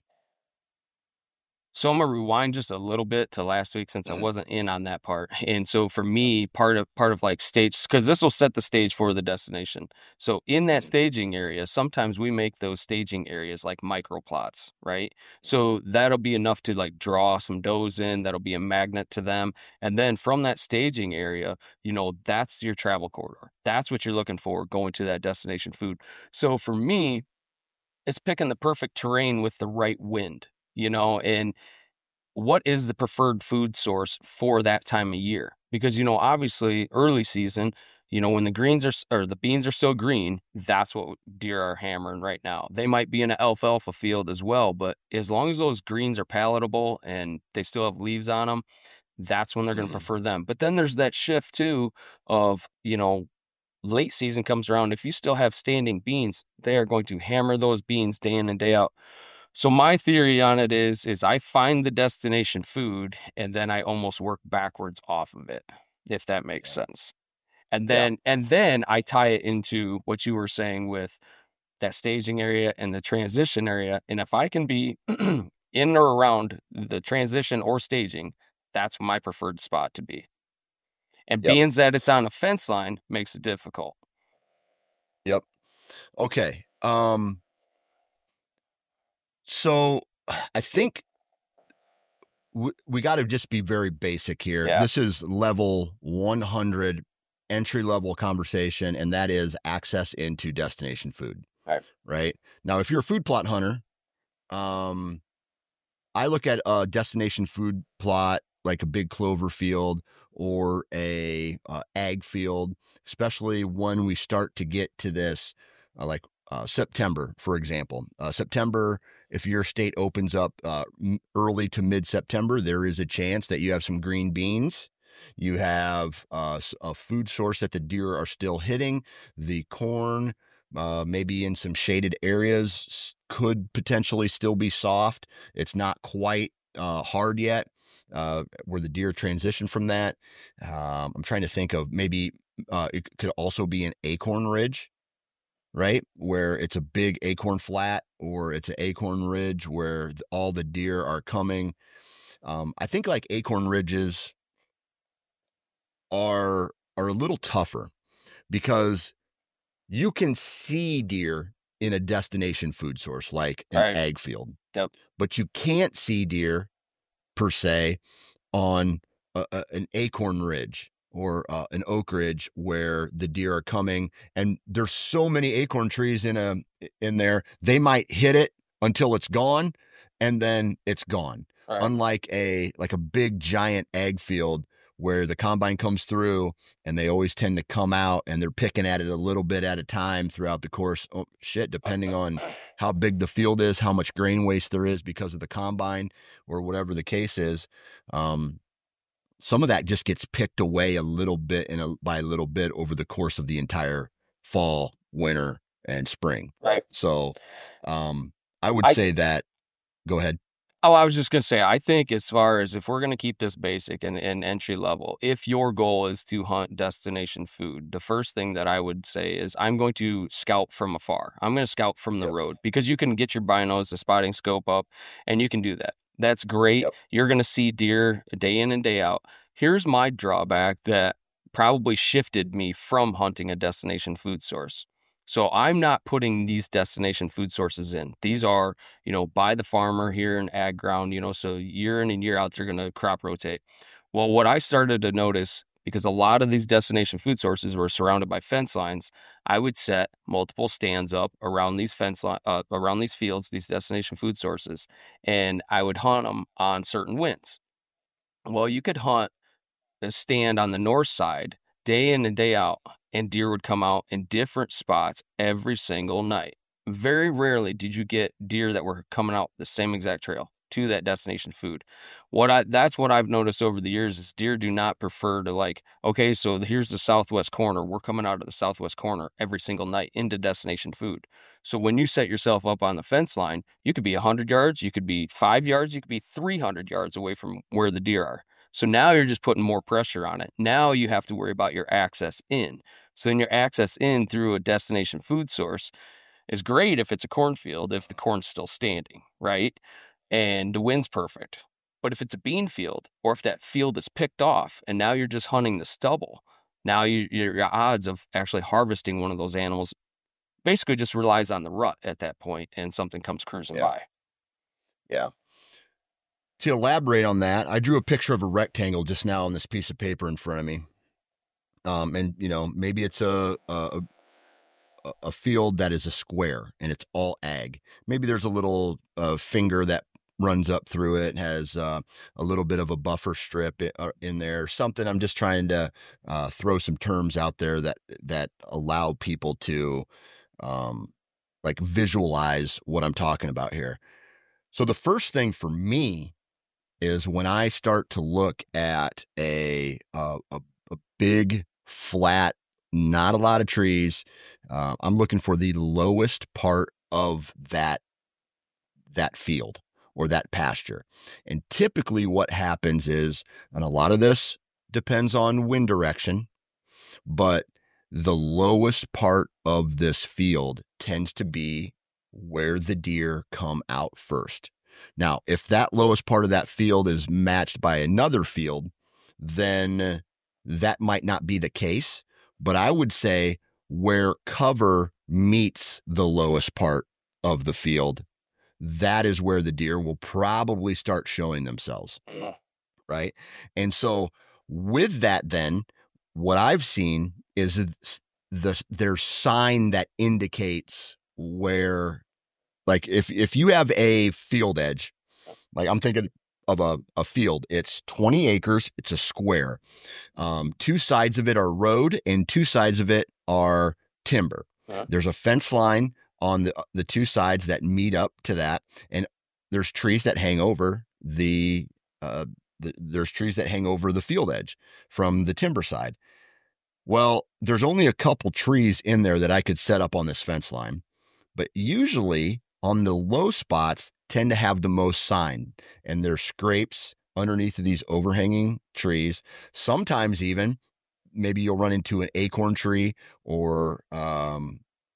So I'm gonna rewind just a little bit to last week since I wasn't in on that part. And so for me, part of part of like stage, because this will set the stage for the destination. So in that staging area, sometimes we make those staging areas like micro plots, right? So that'll be enough to like draw some does in. That'll be a magnet to them. And then from that staging area, you know, that's your travel corridor. That's what you're looking for going to that destination food. So for me, it's picking the perfect terrain with the right wind. You know, and what is the preferred food source for that time of year? Because, you know, obviously early season, you know, when the greens are, or the beans are still green, that's what deer are hammering right now. They might be in an alfalfa field as well, but as long as those greens are palatable and they still have leaves on them, that's when they're going to prefer them. But then there's that shift too of, you know, late season comes around. If you still have standing beans, they are going to hammer those beans day in and day out. So my theory on it is, is I find the destination food and then I almost work backwards off of it, if that makes yeah. sense. And then, yeah. and then I tie it into what you were saying with that staging area and the transition area. And if I can be in or around the transition or staging, that's my preferred spot to be. And yep. being that it's on a fence line makes it difficult. Yep. Okay. Um, So I think we, we got to just be very basic here. Yeah. This is level one hundred entry level conversation, and that is access into destination food. Right. Right. Now, if you're a food plot hunter, um, I look at a destination food plot like a big clover field or a uh, ag field, especially when we start to get to this, uh, like uh, September, for example. Uh, September, if your state opens up uh, early to mid-September, there is a chance that you have some green beans. You have uh, a food source that the deer are still hitting. The corn, uh, maybe in some shaded areas, could potentially still be soft. It's not quite uh, hard yet, uh, where the deer transition from that. Um, I'm trying to think of maybe uh, it could also be an acorn ridge, right? Where it's a big acorn flat, or it's an acorn ridge where all the deer are coming. Um, I think like acorn ridges are are a little tougher because you can see deer in a destination food source like an Right. ag field, Yep. but you can't see deer per se on a, a, an acorn ridge or uh, an oak ridge where the deer are coming, and there's so many acorn trees in a in there, they might hit it until it's gone, and then it's gone. Right. Unlike a like a big giant ag field where the combine comes through and they always tend to come out and they're picking at it a little bit at a time throughout the course. Oh shit, depending on how big the field is, how much grain waste there is because of the combine or whatever the case is. Um, some of that just gets picked away a little bit and a, by a little bit over the course of the entire fall, winter, and spring. Right. So um, I would I- say that, go ahead. Oh, I was just going to say, I think as far as if we're going to keep this basic and, and entry level, if your goal is to hunt destination food, the first thing that I would say is I'm going to scout from afar. I'm going to scout from the Yep. road because you can get your binos, the spotting scope up, and you can do that. That's great. Yep. You're going to see deer day in and day out. Here's my drawback that probably shifted me from hunting a destination food source. So I'm not putting these destination food sources in. These are, you know, by the farmer here in ag ground, you know, so year in and year out, they're going to crop rotate. Well, what I started to notice, because a lot of these destination food sources were surrounded by fence lines, I would set multiple stands up around these fence line, uh, around these fields, these destination food sources, and I would hunt them on certain winds. Well, you could hunt a stand on the north side day in and day out, and deer would come out in different spots every single night. Very rarely did you get deer that were coming out the same exact trail to that destination food. What I that's what I've noticed over the years is deer do not prefer to, like, okay, so here's the southwest corner. We're coming out of the southwest corner every single night into destination food. So when you set yourself up on the fence line, you could be one hundred yards, you could be five yards, you could be three hundred yards away from where the deer are. So now you're just putting more pressure on it. Now you have to worry about your access in. So then your access in through a destination food source is great if it's a cornfield, if the corn's still standing, right? And the wind's perfect. But if it's a bean field, or if that field is picked off and now you're just hunting the stubble, now you, your odds of actually harvesting one of those animals basically just relies on the rut at that point, and something comes cruising Yeah. by. Yeah. To elaborate on that, I drew a picture of a rectangle just now on this piece of paper in front of me. Um, and you know, maybe it's a, a a field that is a square and it's all ag. Maybe there's a little uh, finger that runs up through it, has uh, a little bit of a buffer strip in there, something. I'm just trying to uh, throw some terms out there that that allow people to um, like visualize what I'm talking about here. So the first thing for me is when I start to look at a uh, a, a big flat, not a lot of trees, uh, I'm looking for the lowest part of that that field or that pasture. And typically what happens is, and a lot of this depends on wind direction, but the lowest part of this field tends to be where the deer come out first. Now, if that lowest part of that field is matched by another field, then that might not be the case. But I would say where cover meets the lowest part of the field, that is where the deer will probably start showing themselves, right? And so with that, then, what I've seen is the, there's sign that indicates where, like if, if you have a field edge, like I'm thinking of a, a field, it's twenty acres, it's a square. Um, two sides of it are road and two sides of it are timber. Uh-huh. There's a fence line on the the two sides that meet up to that, and there's trees that hang over the, uh, the there's trees that hang over the field edge from the timber side. Well, there's only a couple trees in there that I could set up on this fence line, but usually on the low spots tend to have the most sign, and there's scrapes underneath of these overhanging trees. Sometimes even maybe you'll run into an acorn tree or um,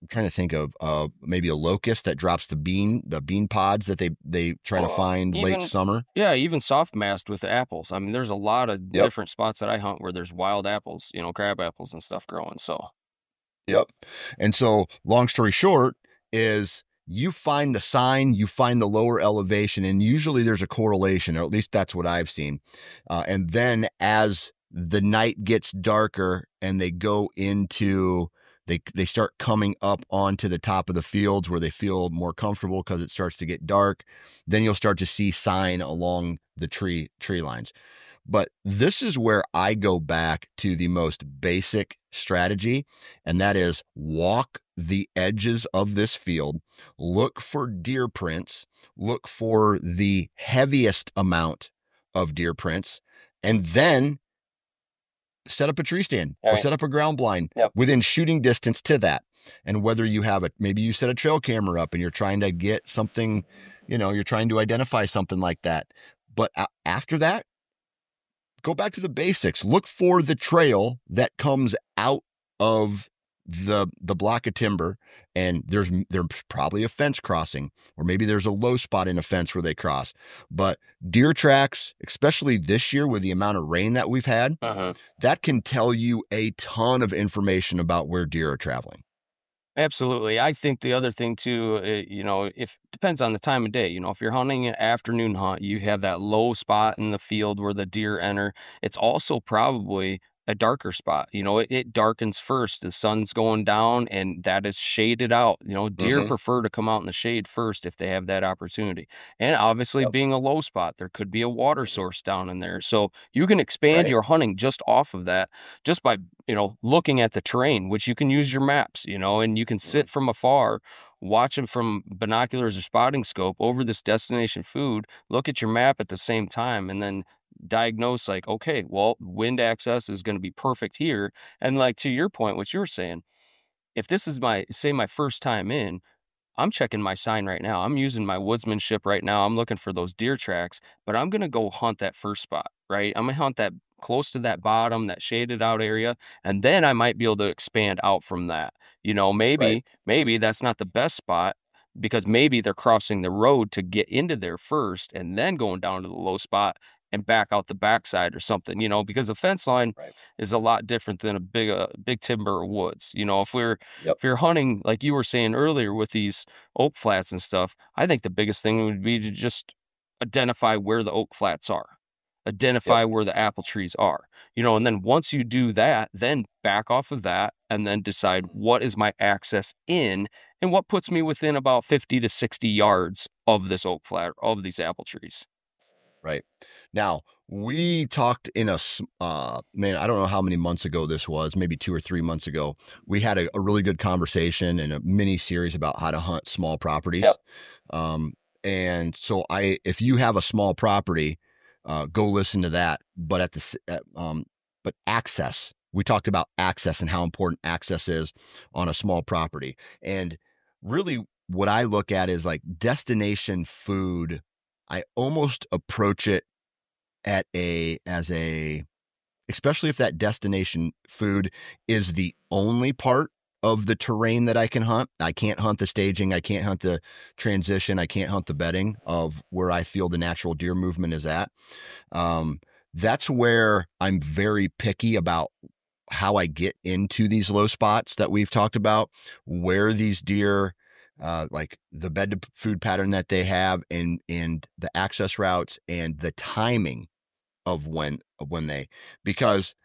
I'm trying to think of uh, maybe a locust that drops the bean, the bean pods that they, they try to find even, late summer. Yeah, even soft mast with the apples. I mean, there's a lot of yep. different spots that I hunt where there's wild apples, you know, crab apples and stuff growing. So, yep. And so, long story short, is you find the sign, you find the lower elevation, and usually there's a correlation, or at least that's what I've seen. Uh, and then as the night gets darker and they go into They they start coming up onto the top of the fields where they feel more comfortable because it starts to get dark. Then you'll start to see sign along the tree tree lines. But this is where I go back to the most basic strategy, and that is walk the edges of this field, look for deer prints, look for the heaviest amount of deer prints, and then set up a tree stand or right. set up a ground blind yep. within shooting distance to that. And whether you have it, maybe you set a trail camera up and you're trying to get something, you know, you're trying to identify something like that. But a- after that, go back to the basics. Look for the trail that comes out of the the block of timber, and there's there's probably a fence crossing, or maybe there's a low spot in a fence where they cross. But deer tracks, especially this year with the amount of rain that we've had, uh-huh. that can tell you a ton of information about where deer are traveling. Absolutely. I think the other thing too, it, you know, if depends on the time of day. You know, if you're hunting an afternoon hunt, you have that low spot in the field where the deer enter. It's also probably a darker spot. You know, it, it darkens first. The sun's going down and that is shaded out. You know, deer mm-hmm. prefer to come out in the shade first if they have that opportunity. And obviously yep. being a low spot, there could be a water source down in there. So you can expand right. your hunting just off of that, just by, you know, looking at the terrain, which you can use your maps, you know, and you can sit from afar, watch them from binoculars or spotting scope over this destination food, look at your map at the same time, and then diagnose like, okay, well, wind access is going to be perfect here. And like, to your point, what you were saying, if this is my, say my first time in, I'm checking my sign right now. I'm using my woodsmanship right now. I'm looking for those deer tracks, but I'm going to go hunt that first spot, right? I'm going to hunt that close to that bottom, that shaded out area. And then I might be able to expand out from that. You know, maybe, right. maybe that's not the best spot, because maybe they're crossing the road to get into there first and then going down to the low spot and back out the backside or something, you know, because the fence line right. is a lot different than a big, uh, big timber or woods. You know, if we're, yep. if you're hunting, like you were saying earlier with these oak flats and stuff, I think the biggest thing would be to just identify where the oak flats are, identify yep. where the apple trees are, you know, and then once you do that, then back off of that and then decide what is my access in and what puts me within about fifty to sixty yards of this oak flat, of these apple trees. Right. Now, we talked in a, uh, man, I don't know how many months ago this was, maybe two or three months ago. We had a, a really good conversation and a mini series about how to hunt small properties. Yep. Um, and so I, if you have a small property, uh, go listen to that. But at the, uh, um, but access, we talked about access and how important access is on a small property. And really what I look at is like destination food. I almost approach it at a, as a, especially if that destination food is the only part of the terrain that I can hunt. I can't hunt the staging. I can't hunt the transition. I can't hunt the bedding of where I feel the natural deer movement is at. Um, that's where I'm very picky about how I get into these low spots that we've talked about, where these deer, uh, like the bed to food pattern that they have, and, and the access routes and the timing of when, of when they, because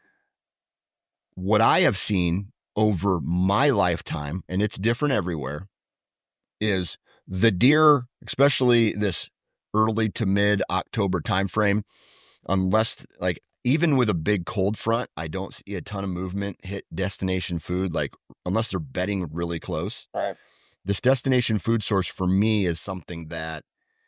what I have seen over my lifetime, and it's different everywhere, is the deer, especially this early to mid October timeframe, unless like, even with a big cold front, I don't see a ton of movement hit destination food, like unless they're bedding really close. Right. This destination food source for me is something that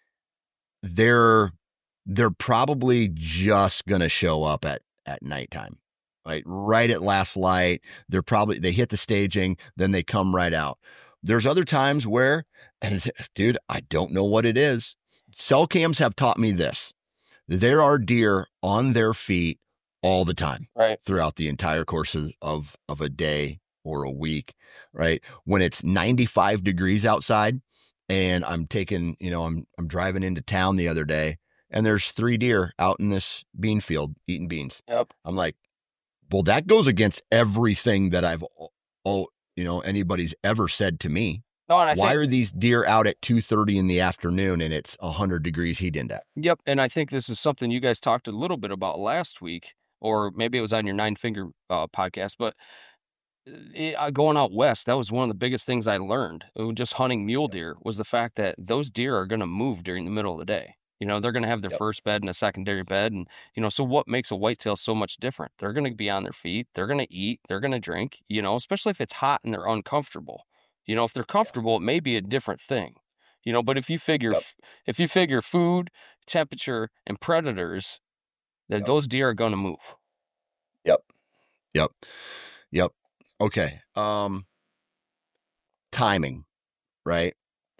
they're, they're probably just going to show up at, at nighttime, right? Right at last light. They're probably, they hit the staging, then they come right out. There's other times where, and dude, I don't know what it is. Cell cams have taught me this. There are deer on their feet all the time, right, throughout the entire course of, of, of a day or a week, right? When it's ninety-five degrees outside and I'm taking, you know, I'm, I'm driving into town the other day and there's three deer out in this bean field eating beans. Yep. I'm like, well, that goes against everything that I've, oh, you know, anybody's ever said to me. No, and I Why think, are these deer out at two thirty in the afternoon and it's one hundred degrees heat index? Yep, and I think this is something you guys talked a little bit about last week, or maybe it was on your Nine Finger uh, podcast, but it, uh, going out west, that was one of the biggest things I learned, uh, just hunting mule deer, was the fact that those deer are going to move during the middle of the day. You know, they're going to have their Yep. first bed and a secondary bed. And, you know, so what makes a whitetail so much different? They're going to be on their feet. They're going to eat. They're going to drink, you know, especially if it's hot and they're uncomfortable. You know, if they're comfortable, it may be a different thing, you know, but if you figure, Yep. if you figure food, temperature, and predators, that Yep. those deer are going to move. Yep. Yep. Yep. Okay. Um, timing, right?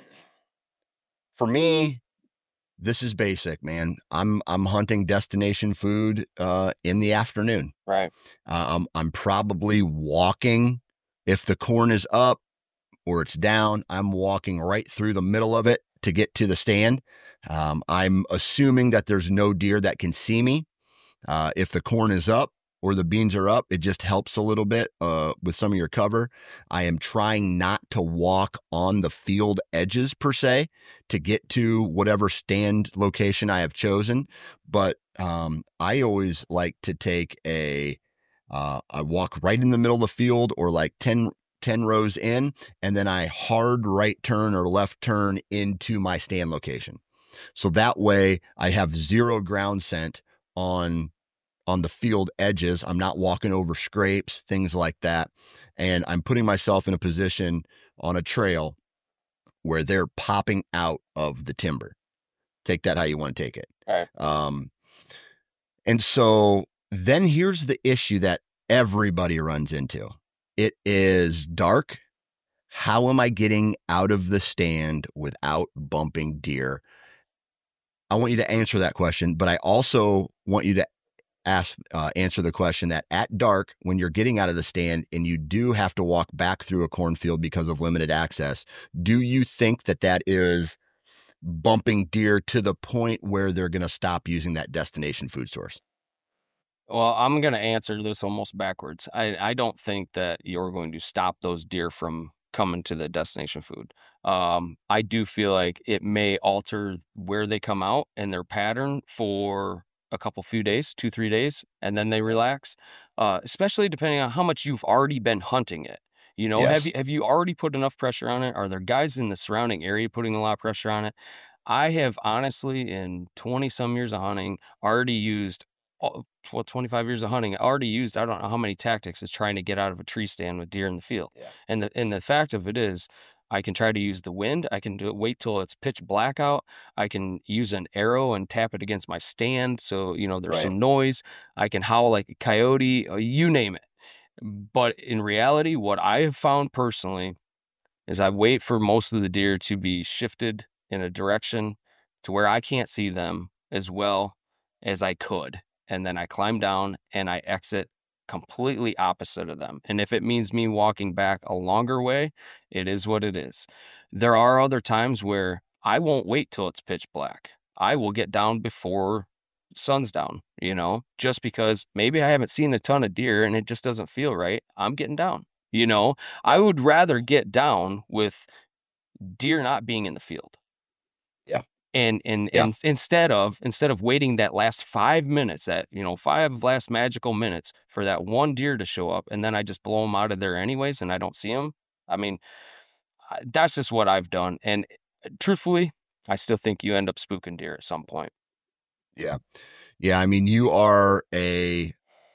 For me, this is basic, man. I'm, I'm hunting destination food, uh, in the afternoon. Right. Uh, I'm, I'm probably walking. If the corn is up or it's down, I'm walking right through the middle of it to get to the stand. Um, I'm assuming that there's no deer that can see me. Uh, if the corn is up or the beans are up, it just helps a little bit uh, with some of your cover. I am trying not to walk on the field edges per se to get to whatever stand location I have chosen. But um, I always like to take a, uh, I walk right in the middle of the field or like ten, ten rows in, and then I hard right turn or left turn into my stand location. So that way I have zero ground scent on on the field edges. I'm not walking over scrapes, things like that. And I'm putting myself in a position on a trail where they're popping out of the timber. Take that how you want to take it. All right. Um, and so then here's the issue that everybody runs into. It is dark. How am I getting out of the stand without bumping deer? I want you to answer that question, but I also want you to ask, uh, answer the question that at dark, when you're getting out of the stand and you do have to walk back through a cornfield because of limited access, do you think that that is bumping deer to the point where they're going to stop using that destination food source? Well, I'm going to answer this almost backwards. I, I don't think that you're going to stop those deer from coming to the destination food. Um, I do feel like it may alter where they come out and their pattern for a couple few days, two, three days, and then they relax, uh, especially depending on how much you've already been hunting it. You know, Yes. have you have you already put enough pressure on it? Are there guys in the surrounding area putting a lot of pressure on it? I have honestly, in twenty some years of hunting, already used, all- well, twenty-five years of hunting, I already used, I don't know how many tactics is trying to get out of a tree stand with deer in the field. Yeah. And the and the fact of it is, I can try to use the wind. I can do it, wait till it's pitch black out. I can use an arrow and tap it against my stand. So, you know, there's Right. some noise. I can howl like a coyote, uh, you name it. But in reality, what I have found personally is I wait for most of the deer to be shifted in a direction to where I can't see them as well as I could. And then I climb down and I exit completely opposite of them. And if it means me walking back a longer way, it is what it is. There are other times where I won't wait till it's pitch black. I will get down before sun's down, you know, just because maybe I haven't seen a ton of deer and it just doesn't feel right. I'm getting down, you know. I would rather get down with deer not being in the field. Yeah. And and, Yeah. and instead of instead of waiting that last five minutes, that, you know, five last magical minutes for that one deer to show up, and then I just blow them out of there anyways, and I don't see them. I mean, I- that's just what I've done. And truthfully, I still think you end up spooking deer at some point. Yeah. Yeah. I mean, you are a,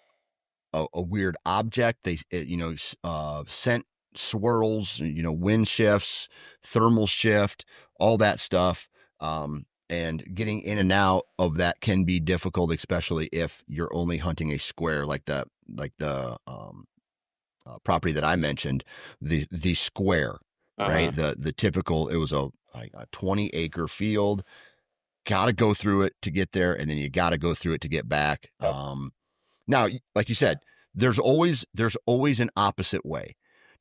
a, a weird object. They, it, you know, s- uh, scent swirls, you know, wind shifts, thermal shift, all that stuff. Um, and getting in and out of that can be difficult, especially if you're only hunting a square like the, like the, um, uh, property that I mentioned, the, the square, Uh-huh. right? The, the typical, it was a, like a twenty acre field. Got to go through it to get there, and then you got to go through it to get back. Yep. Um, now, like you said, there's always there's always an opposite way.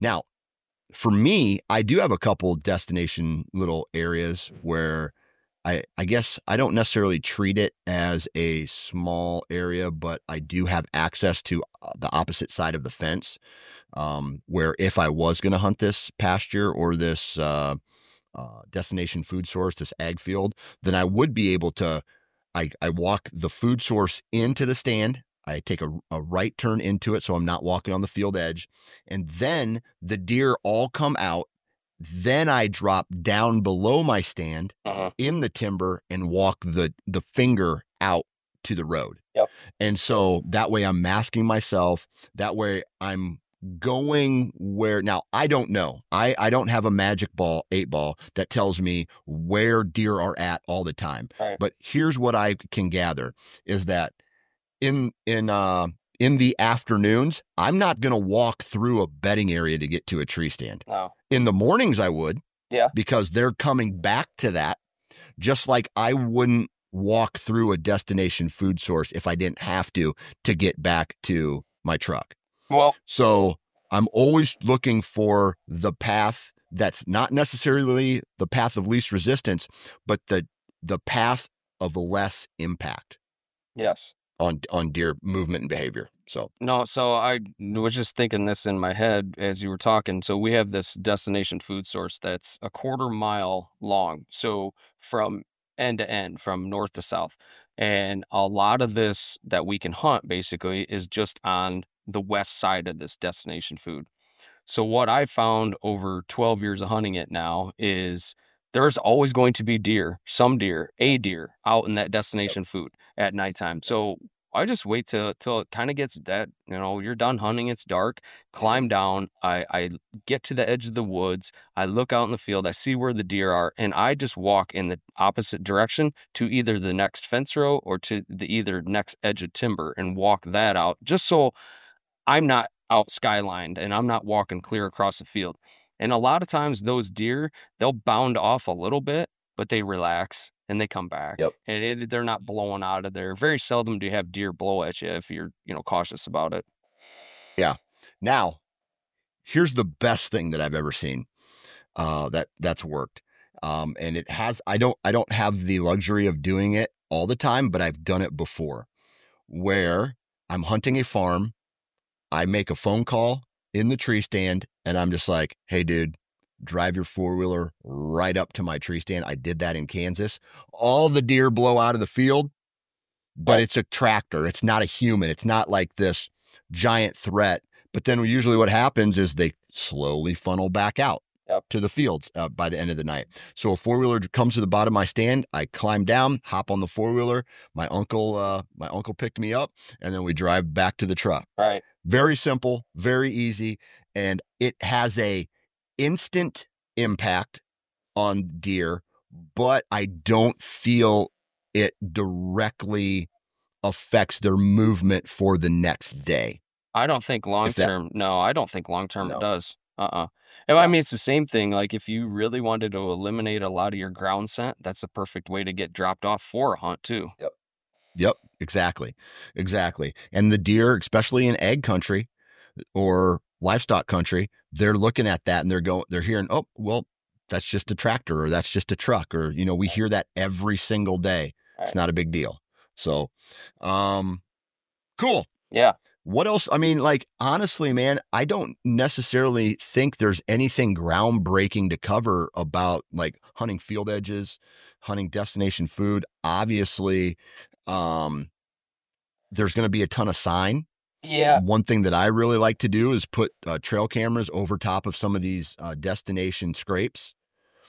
Now, for me, I do have a couple destination little areas where I, I guess I don't necessarily treat it as a small area, but I do have access to the opposite side of the fence, um, where if I was going to hunt this pasture or this uh, uh, destination food source, this ag field, then I would be able to, I, I walk the food source into the stand. I take a, a right turn into it, so I'm not walking on the field edge. And then the deer all come out. Then I drop down below my stand uh-huh. in the timber and walk the, the finger out to the road. Yep. And so that way I'm masking myself. That way I'm going where, now I don't know. I, I don't have a magic ball, eight ball that tells me where deer are at all the time. Right. But here's what I can gather is that in, in, uh, in the afternoons, I'm not going to walk through a bedding area to get to a tree stand. No. In the mornings, I would. Yeah. Because they're coming back to that, just like I wouldn't walk through a destination food source if I didn't have to to get back to my truck. Well, so I'm always looking for the path that's not necessarily the path of least resistance, but the the path of less impact. Yes. On on deer movement and behavior. So no, so I was just thinking this in my head as you were talking. So we have this destination food source that's a quarter mile long. So from end to end, from north to south. And a lot of this that we can hunt basically is just on the west side of this destination food. So what I found over twelve years of hunting it now is there's always going to be deer, some deer, a deer out in that destination yep. food at nighttime. So I just wait till till it kind of gets that, you know, you're done hunting, it's dark, climb down, I, I get to the edge of the woods, I look out in the field, I see where the deer are, and I just walk in the opposite direction to either the next fence row or to the either next edge of timber and walk that out, just so I'm not out skylined and I'm not walking clear across the field. And a lot of times those deer, they'll bound off a little bit, but they relax and they come back. Yep. And it, they're not blowing out of there. Very seldom do you have deer blow at you if you're, you know, cautious about it. Yeah. Now, here's the best thing that I've ever seen uh, that that's worked. Um, and it has, I don't, I don't have the luxury of doing it all the time, but I've done it before where I'm hunting a farm. I make a phone call in the tree stand and I'm just like, hey dude, drive your four-wheeler right up to my tree stand. I did that in Kansas. All the deer blow out of the field, but it's a tractor. It's not a human. It's not like this giant threat. But then usually what happens is they slowly funnel back out yep. to the fields uh, by the end of the night. So a four-wheeler comes to the bottom of my stand. I climb down, hop on the four-wheeler. My uncle, uh, my uncle picked me up, and then we drive back to the truck. Right. Very simple, very easy, and it has a instant impact on deer, but I don't feel it directly affects their movement for the next day. I don't think long that, term. No, I don't think long term no. it does. Uh-uh. And, I mean, it's the same thing. Like if you really wanted to eliminate a lot of your ground scent, that's a perfect way to get dropped off for a hunt too. Yep. Yep. Exactly. Exactly. And the deer, especially in ag country or livestock country, they're looking at that and they're going, they're hearing, oh, well, that's just a tractor or that's just a truck. Or, you know, we hear that every single day. It's not a big deal. So, um, cool. Yeah. What else? I mean, like, honestly, man, I don't necessarily think there's anything groundbreaking to cover about like hunting field edges, hunting destination food. Obviously, um, there's going to be a ton of sign. Yeah. One thing that I really like to do is put uh, trail cameras over top of some of these uh, destination scrapes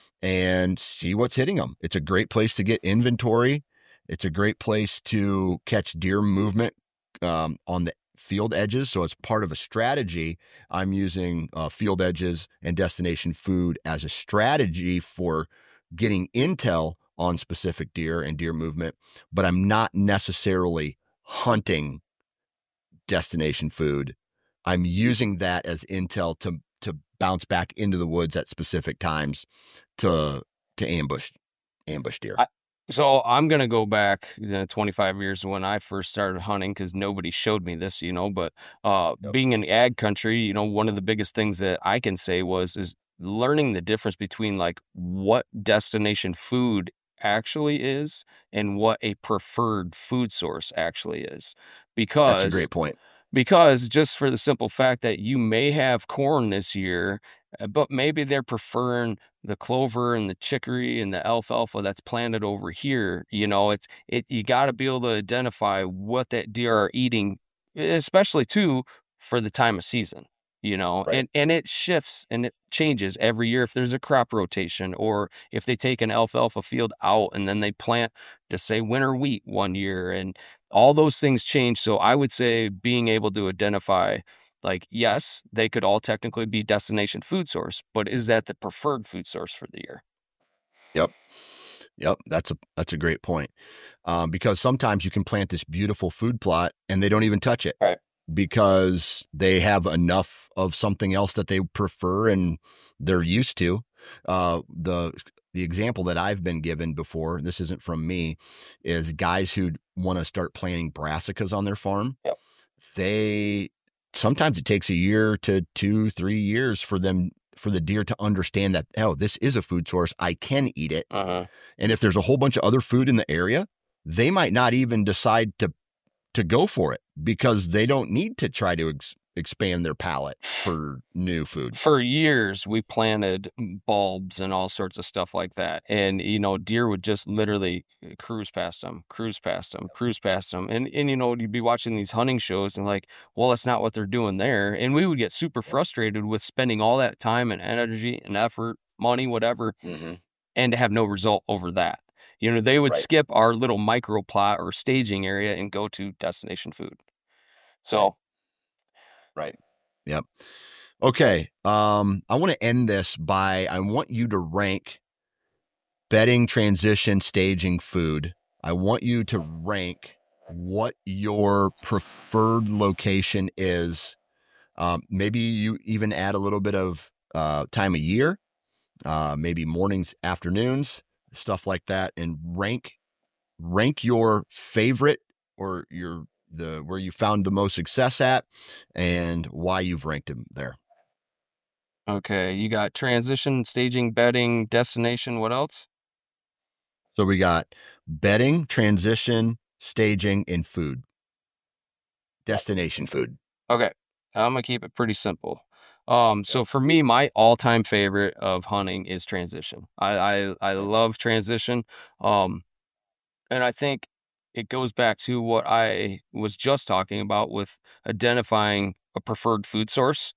and see what's hitting them. It's a great place to get inventory. It's a great place to catch deer movement um, on the field edges. So it's part of a strategy. I'm using uh, field edges and destination food as a strategy for getting intel on specific deer and deer movement, but I'm not necessarily hunting destination food. I'm using that as intel to to bounce back into the woods at specific times to to ambush ambush deer. I, So I'm gonna go back you know, twenty-five years when I first started hunting because nobody showed me this, you know. But uh, Yep. being in ag country, you know, one of the biggest things that I can say was is learning the difference between like what destination food actually is and what a preferred food source actually is, That's a because great point. because just for the simple fact that you may have corn this year, uh, but maybe they're preferring the clover and the chicory and the alfalfa that's planted over here. You know, it's it you got to be able to identify what that deer are eating, especially too for the time of season. You know, Right. and and it shifts and it changes every year if there's a crop rotation or if they take an alfalfa field out and then they plant to say winter wheat one year, and all those things change. So I would say being able to identify, like, yes, they could all technically be destination food source, but is that the preferred food source for the year? Yep. Yep. That's a that's a great point. Um, because sometimes you can plant this beautiful food plot and they don't even touch it Right. because they have enough of something else that they prefer and they're used to. Uh, the the example that I've been given before, this isn't from me, is guys who want to start planting brassicas on their farm. Yep. They sometimes it takes a year to two, three years for them for the deer to understand that, oh, this is a food source. I can eat it. Uh-huh. And if there's a whole bunch of other food in the area, they might not even decide to to go for it because they don't need to try to ex- expand their palate for new food. For years, we planted bulbs and all sorts of stuff like that. And, you know, deer would just literally cruise past them, cruise past them, cruise past them. And, and, you know, you'd be watching these hunting shows and like, well, that's not what they're doing there. And we would get super frustrated with spending all that time and energy and effort, money, whatever, Mm-hmm. and to have no result over that. You know, they would Right. skip our little micro plot or staging area and go to destination food. So, Right. Yep. Okay. Um, I want to end this by I want you to rank bedding, transition, staging, food. I want you to rank what your preferred location is. Um, maybe you even add a little bit of uh, time of year, uh, maybe mornings, afternoons, stuff like that, and rank rank your favorite or your the where you found the most success at and why you've ranked them there. okay, you got transition, staging, bedding, destination. What else? So we got bedding, transition, staging, and food. Destination food. Okay, I'm gonna keep it pretty simple. Um, so for me, my all-time favorite of hunting is transition. I I, I love transition. Um, and I think it goes back to what I was just talking about with identifying a preferred food source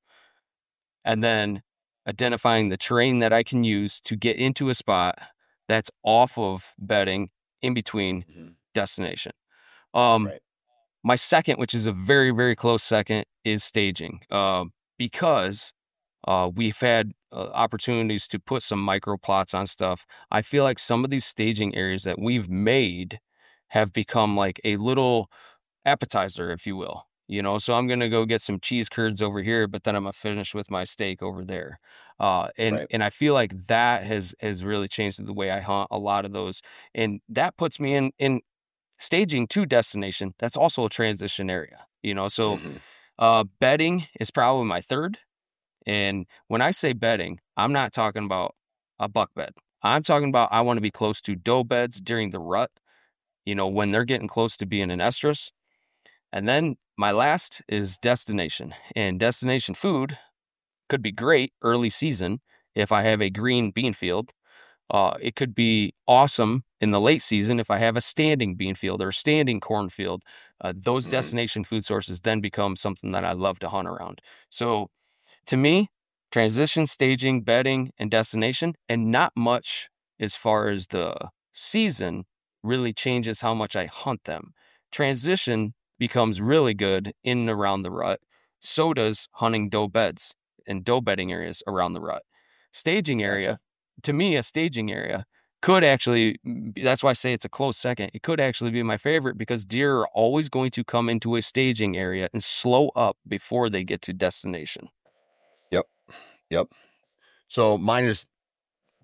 and then identifying the terrain that I can use to get into a spot that's off of bedding in between Mm-hmm. destination. Um, Right. My second, which is a very, very close second, is staging. Uh, because uh, we've had uh, opportunities to put some micro plots on stuff. I feel like some of these staging areas that we've made have become like a little appetizer, if you will. You know, so I'm gonna go get some cheese curds over here, but then I'm gonna finish with my steak over there. Uh, and Right. and I feel like that has has really changed the way I hunt a lot of those, and that puts me in in staging to destination. That's also a transition area. You know, so Mm-hmm. uh, bedding is probably my third. And when I say bedding, I'm not talking about a buck bed. I'm talking about I want to be close to doe beds during the rut. You know, when they're getting close to being an estrus. And then my last is destination. And destination food could be great early season if I have a green bean field. Uh, it could be awesome in the late season if I have a standing bean field or a standing cornfield. Uh, those Mm-hmm. destination food sources then become something that I love to hunt around. So to me, transition, staging, bedding, and destination, and not much as far as the season really changes how much I hunt them. Transition becomes really good in and around the rut. So does hunting doe beds and doe bedding areas around the rut. Staging area, Gotcha. to me, a staging area could actually, that's why I say it's a close second. It could actually be my favorite because deer are always going to come into a staging area and slow up before they get to destination. Yep. Yep. So mine is, you know,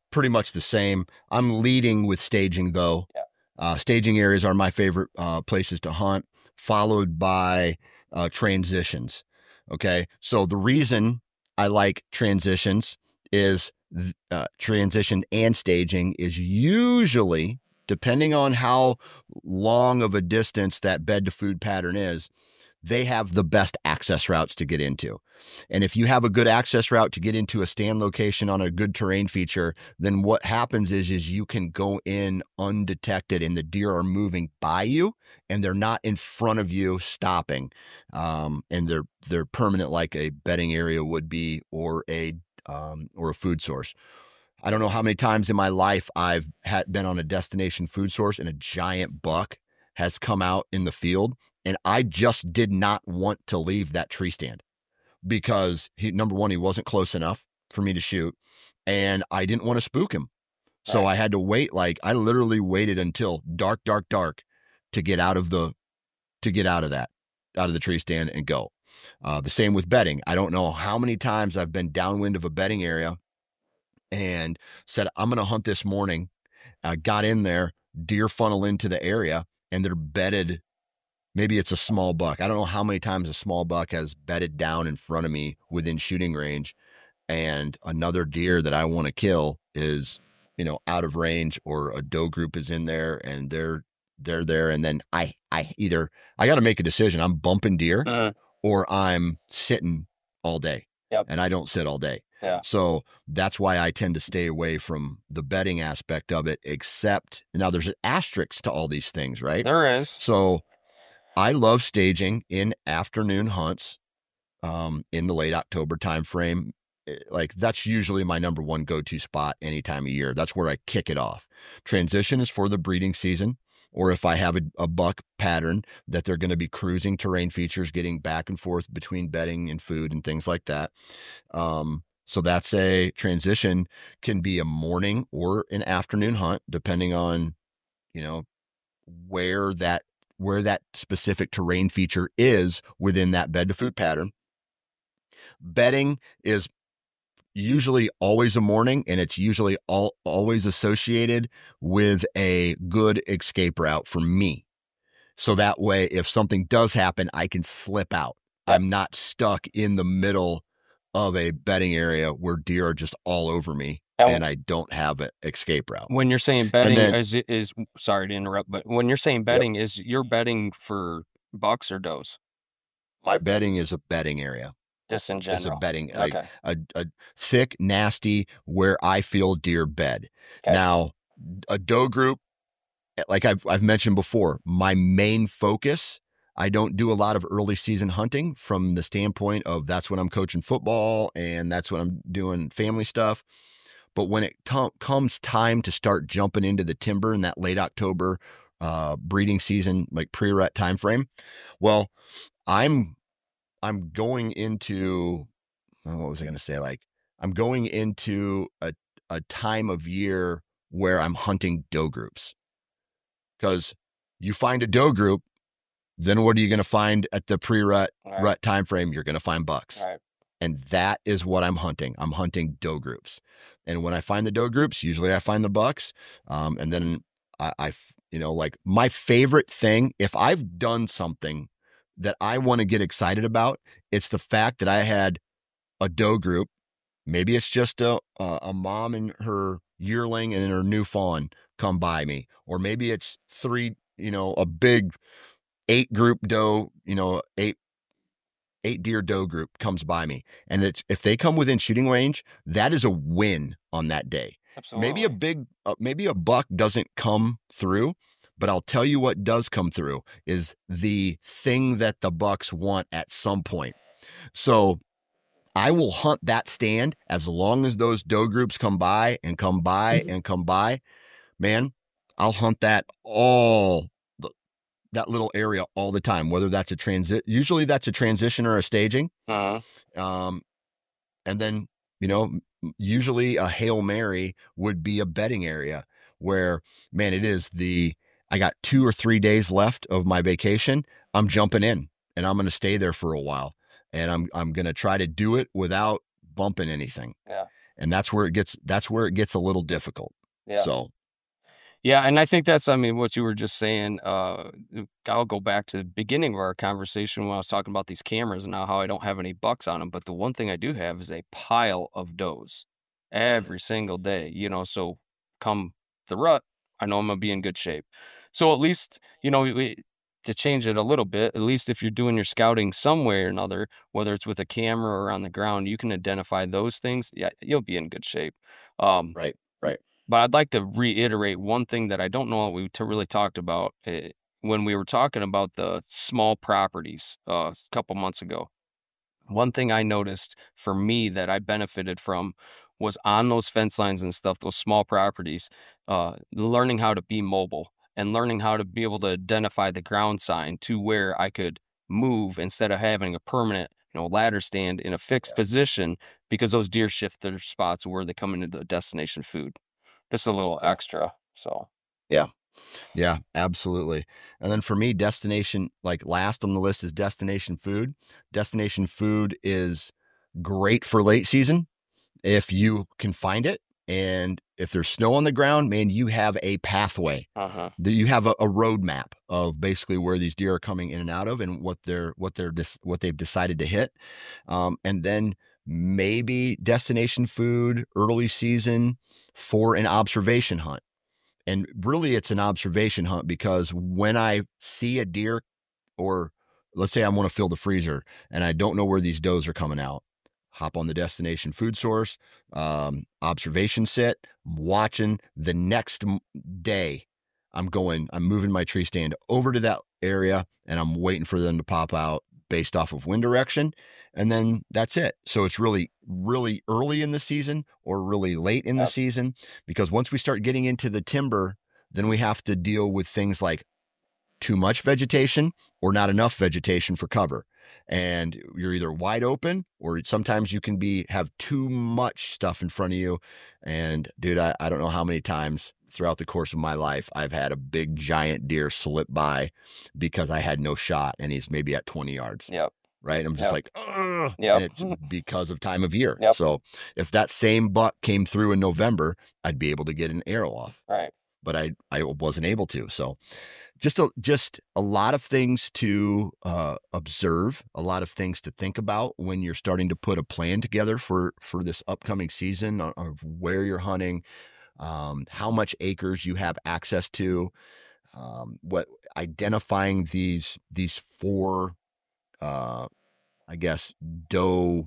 pretty much the same. I'm leading with staging though. Yeah. Uh, staging areas are my favorite uh, places to hunt, followed by uh, transitions. Okay. So the reason I like transitions is uh, transition and staging is usually, depending on how long of a distance that bed to food pattern is, they have the best access routes to get into. And if you have a good access route to get into a stand location on a good terrain feature, then what happens is, is you can go in undetected and the deer are moving by you and they're not in front of you stopping. Um, and they're, they're permanent like a bedding area would be, or a, um, or a food source. I don't know how many times in my life I've had been on a destination food source and a giant buck has come out in the field. And I just did not want to leave that tree stand because he, number one, he wasn't close enough for me to shoot and I didn't want to spook him. So right. I had to wait. Like I literally waited until dark, dark, dark to get out of the, to get out of that, out of the tree stand and go. Uh, the same with bedding. I don't know how many times I've been downwind of a bedding area and said, I'm going to hunt this morning. I uh, got in there, deer funnel into the area and they're bedded. Maybe it's a small buck. I don't know how many times a small buck has bedded down in front of me within shooting range and another deer that I want to kill is, you know, out of range, or a doe group is in there and they're, they're there. And then I, I either, I got to make a decision. I'm bumping deer uh-huh. or I'm sitting all day. Yep. And I don't sit all day. Yeah. So that's why I tend to stay away from the bedding aspect of it, except now there's an asterisk to all these things, right? There is. So I love staging in afternoon hunts um, in the late October timeframe. Like that's usually my number one go-to spot any time of year. That's where I kick it off. Transition is for the breeding season, or if I have a, a buck pattern that they're going to be cruising terrain features, getting back and forth between bedding and food and things like that. Um, so that's a transition, can be a morning or an afternoon hunt, depending on, you know, where that where that specific terrain feature is within that bed to food pattern. Bedding is usually always a morning, and it's usually all, always associated with a good escape route for me. So that way, if something does happen, I can slip out. I'm not stuck in the middle of a bedding area where deer are just all over me. And I don't have an escape route. When you're saying bedding then, is, is, sorry to interrupt, but when you're saying bedding, yep. is you're bedding for bucks or does? My bedding is a bedding area. Just in general. It's a bedding, okay. like a, a thick, nasty, where I feel deer bed. Okay. Now, a doe group, like I've, I've mentioned before, my main focus, I don't do a lot of early season hunting from the standpoint of that's when I'm coaching football and that's when I'm doing family stuff. But when it t- comes time to start jumping into the timber in that late October uh, breeding season, like pre-rut time frame, well, I'm I'm going into oh, what was I going to say? Like I'm going into a a time of year where I'm hunting doe groups, because you find a doe group, then what are you going to find at the pre-rut right. rut time frame? You're going to find bucks. Right. And that is what I'm hunting. I'm hunting doe groups. And when I find the doe groups, usually I find the bucks. Um, and then I, I, you know, like my favorite thing, if I've done something that I want to get excited about, it's the fact that I had a doe group. Maybe it's just a, a, a mom and her yearling and her new fawn come by me. Or maybe it's three, you know, a big eight group doe, you know, eight, eight deer doe group comes by me. And it's, if they come within shooting range, that is a win on that day. Absolutely. Maybe a big, uh, maybe a buck doesn't come through, but I'll tell you what does come through is the thing that the bucks want at some point. So I will hunt that stand as long as those doe groups come by and come by and come by, man, I'll hunt that all that little area all the time, whether that's a transit, usually that's a transition or a staging. Uh-huh. Um, and then, you know, usually a Hail Mary would be a bedding area where, man, it is the, I got two or three days left of my vacation. I'm jumping in and I'm going to stay there for a while, and I'm, I'm going to try to do it without bumping anything. Yeah. And that's where it gets, that's where it gets a little difficult. Yeah. So, yeah. And I think that's, I mean, what you were just saying, uh, I'll go back to the beginning of our conversation when I was talking about these cameras and now how I don't have any bucks on them. But the one thing I do have is a pile of does every single day, you know, so come the rut, I know I'm going to be in good shape. So at least, you know, we, to change it a little bit, at least if you're doing your scouting some way or another, whether it's with a camera or on the ground, you can identify those things. Yeah, you'll be in good shape. Um, right, right. But I'd like to reiterate one thing that I don't know what we t- really talked about uh, when we were talking about the small properties uh, a couple months ago. One thing I noticed for me that I benefited from was on those fence lines and stuff, those small properties, uh, learning how to be mobile and learning how to be able to identify the ground sign to where I could move instead of having a permanent, you know, ladder stand in a fixed Yeah. position, because those deer shift their spots where they come into the destination food. Just a little extra. So, yeah. Yeah, absolutely. And then for me, destination, like last on the list is destination food. Destination food is great for late season if you can find it. And if there's snow on the ground, man, you have a pathway. uh-huh. You have a, a roadmap of basically where these deer are coming in and out of, and what they're what they're what they've decided to hit. Um, and then maybe destination food early season for an observation hunt. And really, it's an observation hunt, because when I see a deer, or let's say I want to fill the freezer and I don't know where these does are coming out, hop on the destination food source, um, observation sit, watching. The next day, I'm going, I'm moving my tree stand over to that area, and I'm waiting for them to pop out based off of wind direction. And then that's it. So it's really, really early in the season or really late in Yep. the season, because once we start getting into the timber, then we have to deal with things like too much vegetation or not enough vegetation for cover. And you're either wide open, or sometimes you can be, have too much stuff in front of you. And dude, I, I don't know how many times throughout the course of my life I've had a big giant deer slip by because I had no shot and he's maybe at twenty yards. Yep. Right. I'm just Yep. like, ugh. Yep. And it's because of time of year. Yep. So if that same buck came through in November, I'd be able to get an arrow off. Right. But I, I wasn't able to. So just a, just a lot of things to uh, observe, a lot of things to think about when you're starting to put a plan together for, for this upcoming season of, of where you're hunting, um, how much acres you have access to, um, what identifying these, these four, uh, I guess, doe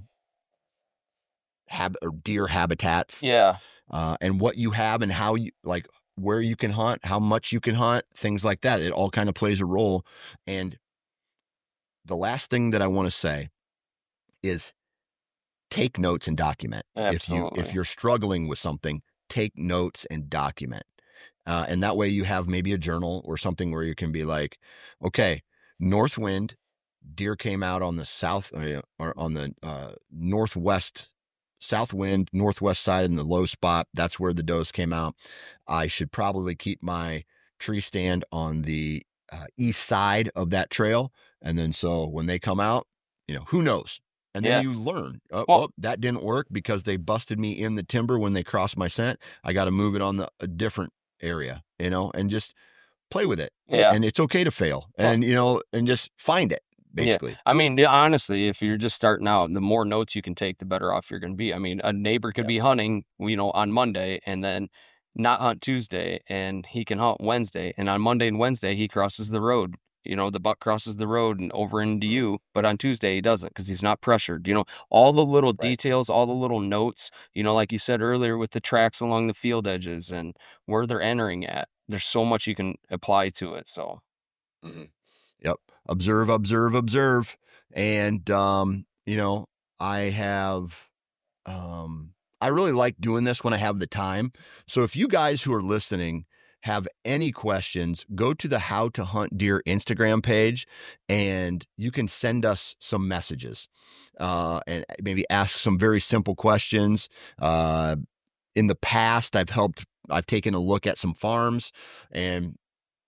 hab or deer habitats. Yeah. Uh, and what you have and how you, like, where you can hunt, how much you can hunt, things like that. It all kind of plays a role. And the last thing that I want to say is take notes and document. Absolutely. If you, if you're struggling with something, take notes and document. Uh, and that way you have maybe a journal or something where you can be like, okay, north wind, deer came out on the south or on the uh, northwest, south wind, northwest side in the low spot. That's where the does came out. I should probably keep my tree stand on the uh, east side of that trail. And then so when they come out, you know, who knows? And then Yeah. you learn, oh, Well- oh, that didn't work because they busted me in the timber when they crossed my scent. I got to move it on the a different area, you know, and just play with it. Yeah. And it's okay to fail, and, you know, and just find it. Basically. I mean, yeah, honestly, if you're just starting out, the more notes you can take, the better off you're going to be. I mean, a neighbor could Yeah. be hunting, you know, on Monday and then not hunt Tuesday, and he can hunt Wednesday. And on Monday and Wednesday, he crosses the road. You know, the buck crosses the road and over into you, but on Tuesday he doesn't because he's not pressured. You know, all the little Right. details, all the little notes, you know, like you said earlier with the tracks along the field edges and where they're entering at. There's so much you can apply to it. So, Mm-hmm. Yep. Observe, observe, observe. And, um, you know, I have, um, I really like doing this when I have the time. So if you guys who are listening have any questions, go to the How to Hunt Deer Instagram page and you can send us some messages, uh, and maybe ask some very simple questions. Uh, in the past, I've helped, I've taken a look at some farms and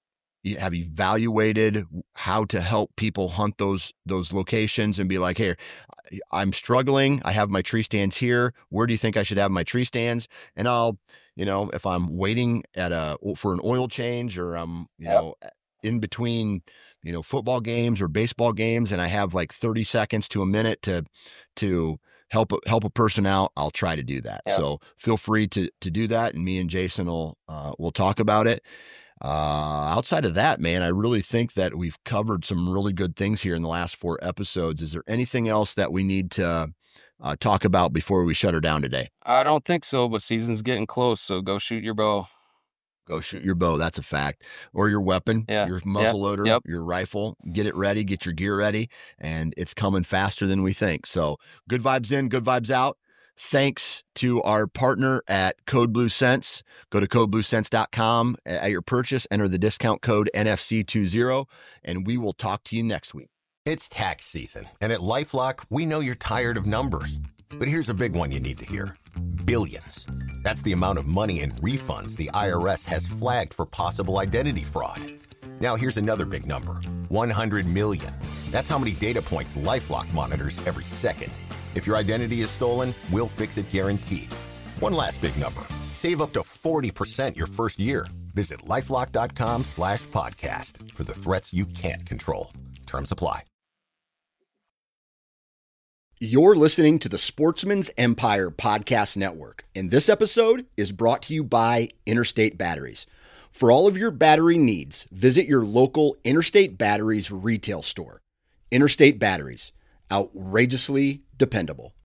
have evaluated how to help people hunt those those locations and be like, hey, I'm struggling. I have my tree stands here. Where do you think I should have my tree stands? And I'll, you know, if I'm waiting at a for an oil change, or I'm, you yep. know, in between, you know, football games or baseball games, and I have like thirty seconds to a minute to to help help a person out, I'll try to do that. Yep. So feel free to to do that, and me and Jason will uh, we'll talk about it. Uh, outside of that, man, I really think that we've covered some really good things here in the last four episodes. Is there anything else that we need to uh, talk about before we shut her down today? I don't think so, but season's getting close, so go shoot your bow. Go shoot your bow. That's a fact. Or your weapon, yeah. your muzzle yep. loader, yep. your rifle. Get it ready. Get your gear ready. And it's coming faster than we think. So good vibes in, good vibes out. Thanks to our partner at Code Blue Sense. Go to code blue sense dot com at your purchase. Enter the discount code N F C twenty, and we will talk to you next week. It's tax season, and at LifeLock, we know you're tired of numbers. But here's a big one you need to hear. Billions. That's the amount of money in refunds the I R S has flagged for possible identity fraud. Now here's another big number. one hundred million. That's how many data points LifeLock monitors every second. If your identity is stolen, we'll fix it guaranteed. One last big number. Save up to forty percent your first year. Visit LifeLock.com slash podcast for the threats you can't control. Terms apply. You're listening to the Sportsman's Empire Podcast Network, and this episode is brought to you by Interstate Batteries. For all of your battery needs, visit your local Interstate Batteries retail store. Interstate Batteries, outrageously dependable.